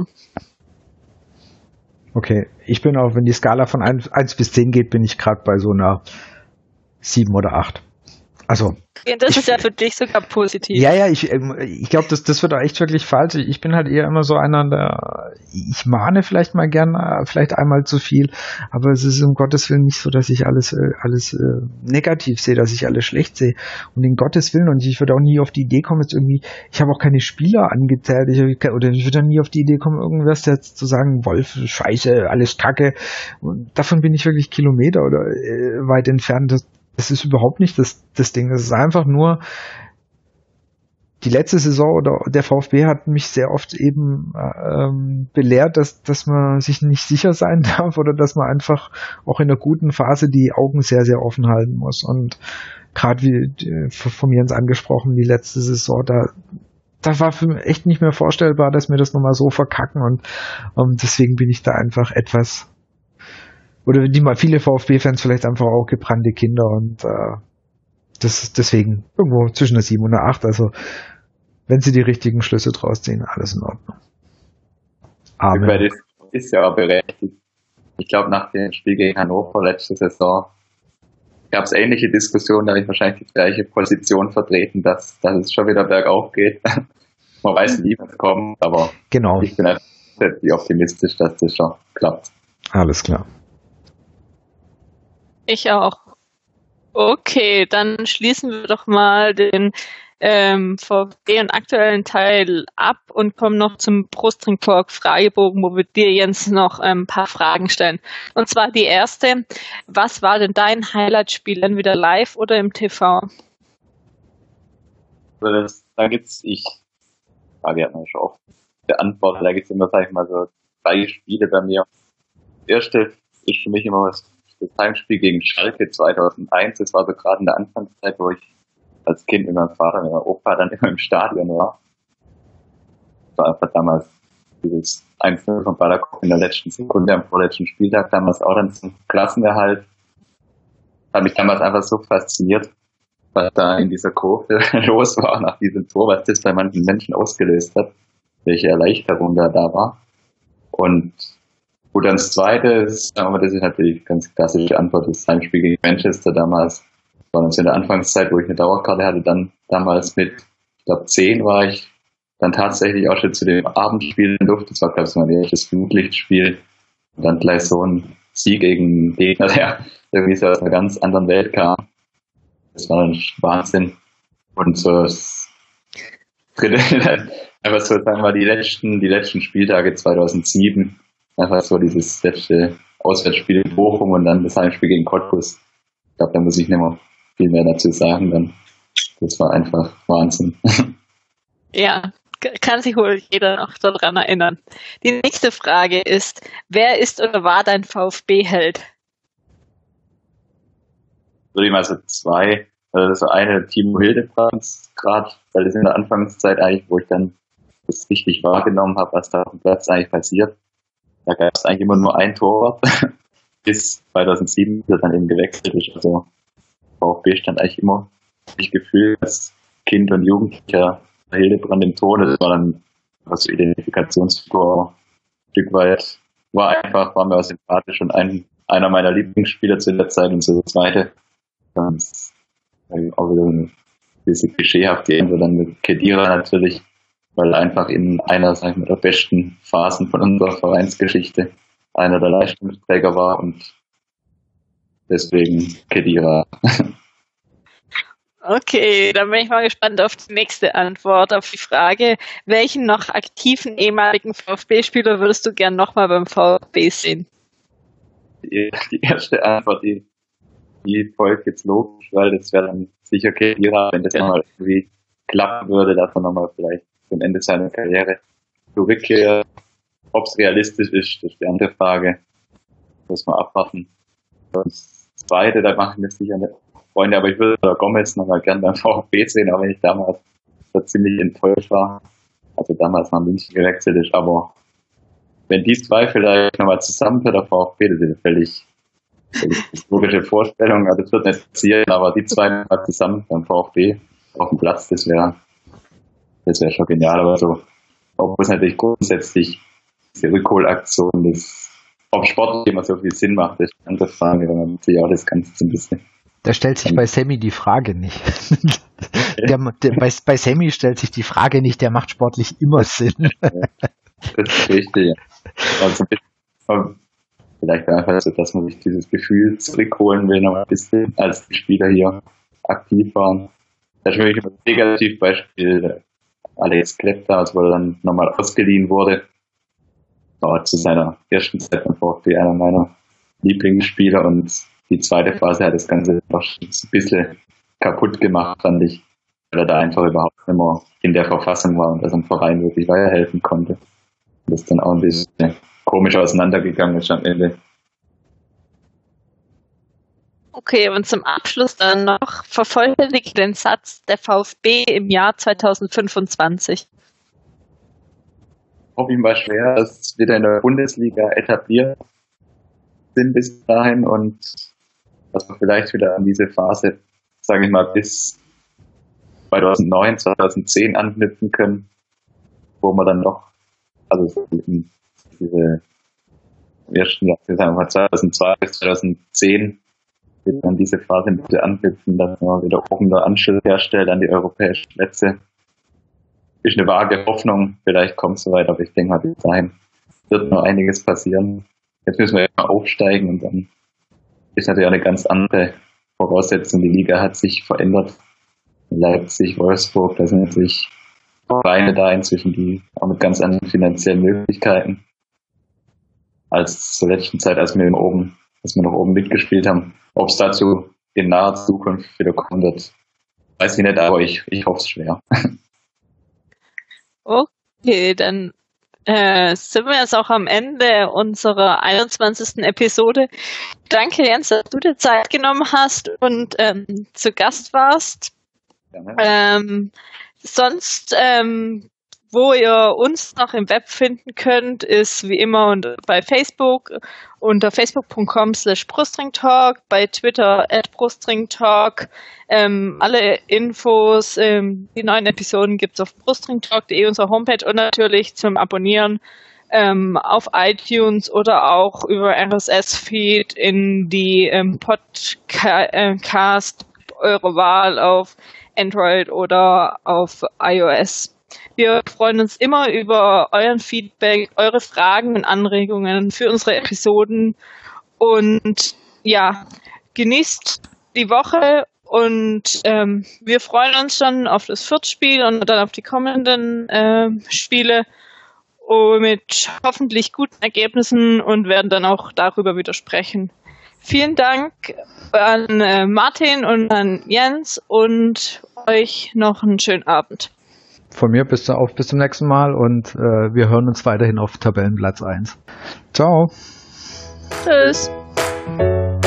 Okay, ich bin auch, wenn die Skala von 1 bis 10 geht, bin ich gerade bei so einer 7 oder 8. Also. Das ist ja für dich sogar positiv. Ja, ich glaube, das wird auch echt wirklich falsch. Ich bin halt eher immer so einer, ich mahne vielleicht mal gern, vielleicht einmal zu viel, aber es ist um Gottes Willen nicht so, dass ich alles negativ sehe, dass ich alles schlecht sehe. Und in Gottes Willen, und ich würde auch nie auf die Idee kommen, jetzt irgendwie, ich habe auch keine Spieler angezählt, ich würde nie auf die Idee kommen, irgendwas jetzt zu sagen, Wolf, Scheiße, alles Kacke. Und davon bin ich wirklich Kilometer oder weit entfernt. Das ist überhaupt nicht das Ding. Es ist einfach nur, die letzte Saison oder der VfB hat mich sehr oft eben belehrt, dass man sich nicht sicher sein darf oder dass man einfach auch in der guten Phase die Augen sehr, sehr offen halten muss. Und gerade wie von Jens angesprochen, die letzte Saison, da war für mich echt nicht mehr vorstellbar, dass wir das nochmal so verkacken. Und deswegen bin ich da einfach etwas, oder viele VfB-Fans vielleicht einfach auch gebrannte Kinder, und deswegen irgendwo zwischen der 7 und der 8, also wenn sie die richtigen Schlüsse draus ziehen, alles in Ordnung. Aber das ist ja auch berechtigt. Ich glaube, nach dem Spiel gegen Hannover letzte Saison gab es ähnliche Diskussionen, da habe ich wahrscheinlich die gleiche Position vertreten, dass es schon wieder bergauf geht. Man weiß nie, was kommt, aber genau. Ich bin einfach optimistisch, dass das schon klappt. Alles klar. Ich auch. Okay, dann schließen wir doch mal den VfB und aktuellen Teil ab und kommen noch zum Brustring Talk Fragebogen, wo wir dir, Jens, noch ein paar Fragen stellen. Und zwar die erste: Was war denn dein Highlight-Spiel, entweder live oder im TV? Da gibt's, Frage hat man schon oft beantwortet, da gibt's immer, sag ich mal, so 3 Spiele bei mir. Das erste ist für mich immer das Heimspiel gegen Schalke 2001. Das war so gerade in der Anfangszeit, wo ich als Kind mit meinem Vater und meinem Opa dann immer im Stadion war. Das war einfach damals dieses 1-0 von Balakov in der letzten Sekunde am vorletzten Spieltag, damals auch dann zum Klassenerhalt. Hat mich damals einfach so fasziniert, was da in dieser Kurve los war nach diesem Tor, was das bei manchen Menschen ausgelöst hat, welche Erleichterung da war. Und gut, dann das Zweite ist, aber das ist natürlich ganz klassische Antwort, das Heimspiel gegen Manchester damals. Das war das in der Anfangszeit, wo ich eine Dauerkarte hatte, dann damals mit, ich glaube 10 war ich dann tatsächlich auch schon zu dem Abendspiel in Luft. Das war, glaube ich, mein erstes Flutlichtspiel. Und dann gleich so ein Sieg gegen einen Gegner, der irgendwie so aus einer ganz anderen Welt kam. Das war dann Wahnsinn. Und so das Dritte, einfach so, sagen wir, die letzten Spieltage 2007. Einfach so dieses letzte Auswärtsspiel in Bochum und dann das Heimspiel gegen Cottbus. Ich glaube, da muss ich nicht mehr viel mehr dazu sagen. Dann, das war einfach Wahnsinn. Ja, kann sich wohl jeder noch daran erinnern. Die nächste Frage ist: Wer ist oder war dein VfB-Held? Würde ich mal so 2, also so eine Timo Hildebrands gerade, weil das in der Anfangszeit eigentlich, wo ich dann das richtig wahrgenommen habe, was da auf dem Platz eigentlich passiert. Da gab es eigentlich immer nur ein Torwart, bis 2007, der dann eben gewechselt ist. Also VfB stand eigentlich immer, ich gefühlt als Kind und Jugendlicher Hildebrand im Tor. Das war dann was so Identifikationsfigur ein Stück weit. War mir auch sympathisch und einer meiner Lieblingsspieler zu der Zeit und so der zweite. Ganz auch wieder ein bisschen klischeehaft gehen, so dann mit Khedira natürlich, weil einfach in einer, sag ich mal, der besten Phasen von unserer Vereinsgeschichte einer der Leistungsträger war und deswegen Khedira. Okay, dann bin ich mal gespannt auf die nächste Antwort auf die Frage: Welchen noch aktiven ehemaligen VfB-Spieler würdest du gern nochmal beim VfB sehen? Die erste Antwort, die folgt jetzt logisch, weil das wäre dann sicher Khedira, wenn das nochmal irgendwie klappen würde, dass er nochmal vielleicht zum Ende seiner Karriere zurückkehrt. Ob es realistisch ist, das ist die andere Frage. Muss man abwarten. Das Zweite, da mache ich mir sicher eine Freunde, aber ich würde Gomez nochmal gern beim VfB sehen, auch wenn ich damals so ziemlich enttäuscht war. Also damals nach München gewechselt ist, aber wenn die 2 vielleicht nochmal zusammen für der VfB, das ist eine völlig logische Vorstellung, also das wird nicht passieren, aber die 2 nochmal zusammen beim VfB auf dem Platz, das wäre schon genial, aber so, obwohl es natürlich grundsätzlich diese Rückholaktion, ob Sport immer so viel Sinn macht, ist eine andere Frage, wenn man natürlich auch das Ganze so ein bisschen. Da stellt sich bei Sammy die Frage nicht. Bei Sammy stellt sich die Frage nicht, der macht sportlich immer Sinn. Das ist richtig. Also, vielleicht einfach so, dass man sich dieses Gefühl zurückholen will, noch ein bisschen, als die Spieler hier aktiv waren. Das ist wirklich ein Negativbeispiel. Alex Klepter, als er dann nochmal ausgeliehen wurde, war zu seiner ersten Zeit beim VfB einer meiner Lieblingsspieler und die zweite Phase hat das Ganze doch ein bisschen kaputt gemacht, fand ich, weil er da einfach überhaupt nicht mehr in der Verfassung war und dass er dem Verein wirklich weiterhelfen konnte. Und das dann auch ein bisschen komisch auseinandergegangen ist am Ende. Okay, und zum Abschluss dann noch: Vervollständige den Satz: Der VfB im Jahr 2025. Hoffe ich mal schwer, dass wir in der Bundesliga etabliert sind bis dahin und dass wir vielleicht wieder an diese Phase, sage ich mal, bis 2009, 2010 anknüpfen können, wo wir dann noch, also diese ersten Jahre, sagen wir mal 2002 bis 2010, wird dann diese Phase ein bisschen anknüpfen, dass man wieder oben der Anschluss herstellt an die europäischen Plätze. Ist eine vage Hoffnung, vielleicht kommt es soweit, aber ich denke mal, bis dahin wird noch einiges passieren. Jetzt müssen wir ja mal aufsteigen und dann ist natürlich auch eine ganz andere Voraussetzung. Die Liga hat sich verändert. Leipzig, Wolfsburg, da sind natürlich Vereine da inzwischen, die auch mit ganz anderen finanziellen Möglichkeiten als zur letzten Zeit, als wir noch oben mitgespielt haben. Ob es dazu in naher Zukunft wieder kommen wird, weiß ich nicht, aber ich hoffe es schwer. Okay, dann sind wir jetzt auch am Ende unserer 21. Episode. Danke, Jens, dass du dir Zeit genommen hast und zu Gast warst. Sonst, wo ihr uns noch im Web finden könnt, ist wie immer bei Facebook unter facebook.com/Brustringtalk, bei Twitter @Brustringtalk. Alle Infos, die neuen Episoden gibt's auf brustringtalk.de, unserer Homepage, und natürlich zum Abonnieren auf iTunes oder auch über RSS-Feed in die Podcast eurer Wahl auf Android oder auf iOS. Wir freuen uns immer über euren Feedback, eure Fragen und Anregungen für unsere Episoden. Und ja, genießt die Woche und wir freuen uns schon auf das Viertspiel und dann auf die kommenden Spiele mit hoffentlich guten Ergebnissen und werden dann auch darüber wieder sprechen. Vielen Dank an Martin und an Jens und euch noch einen schönen Abend. Von mir bis zum nächsten Mal und wir hören uns weiterhin auf Tabellenplatz 1. Ciao. Tschüss.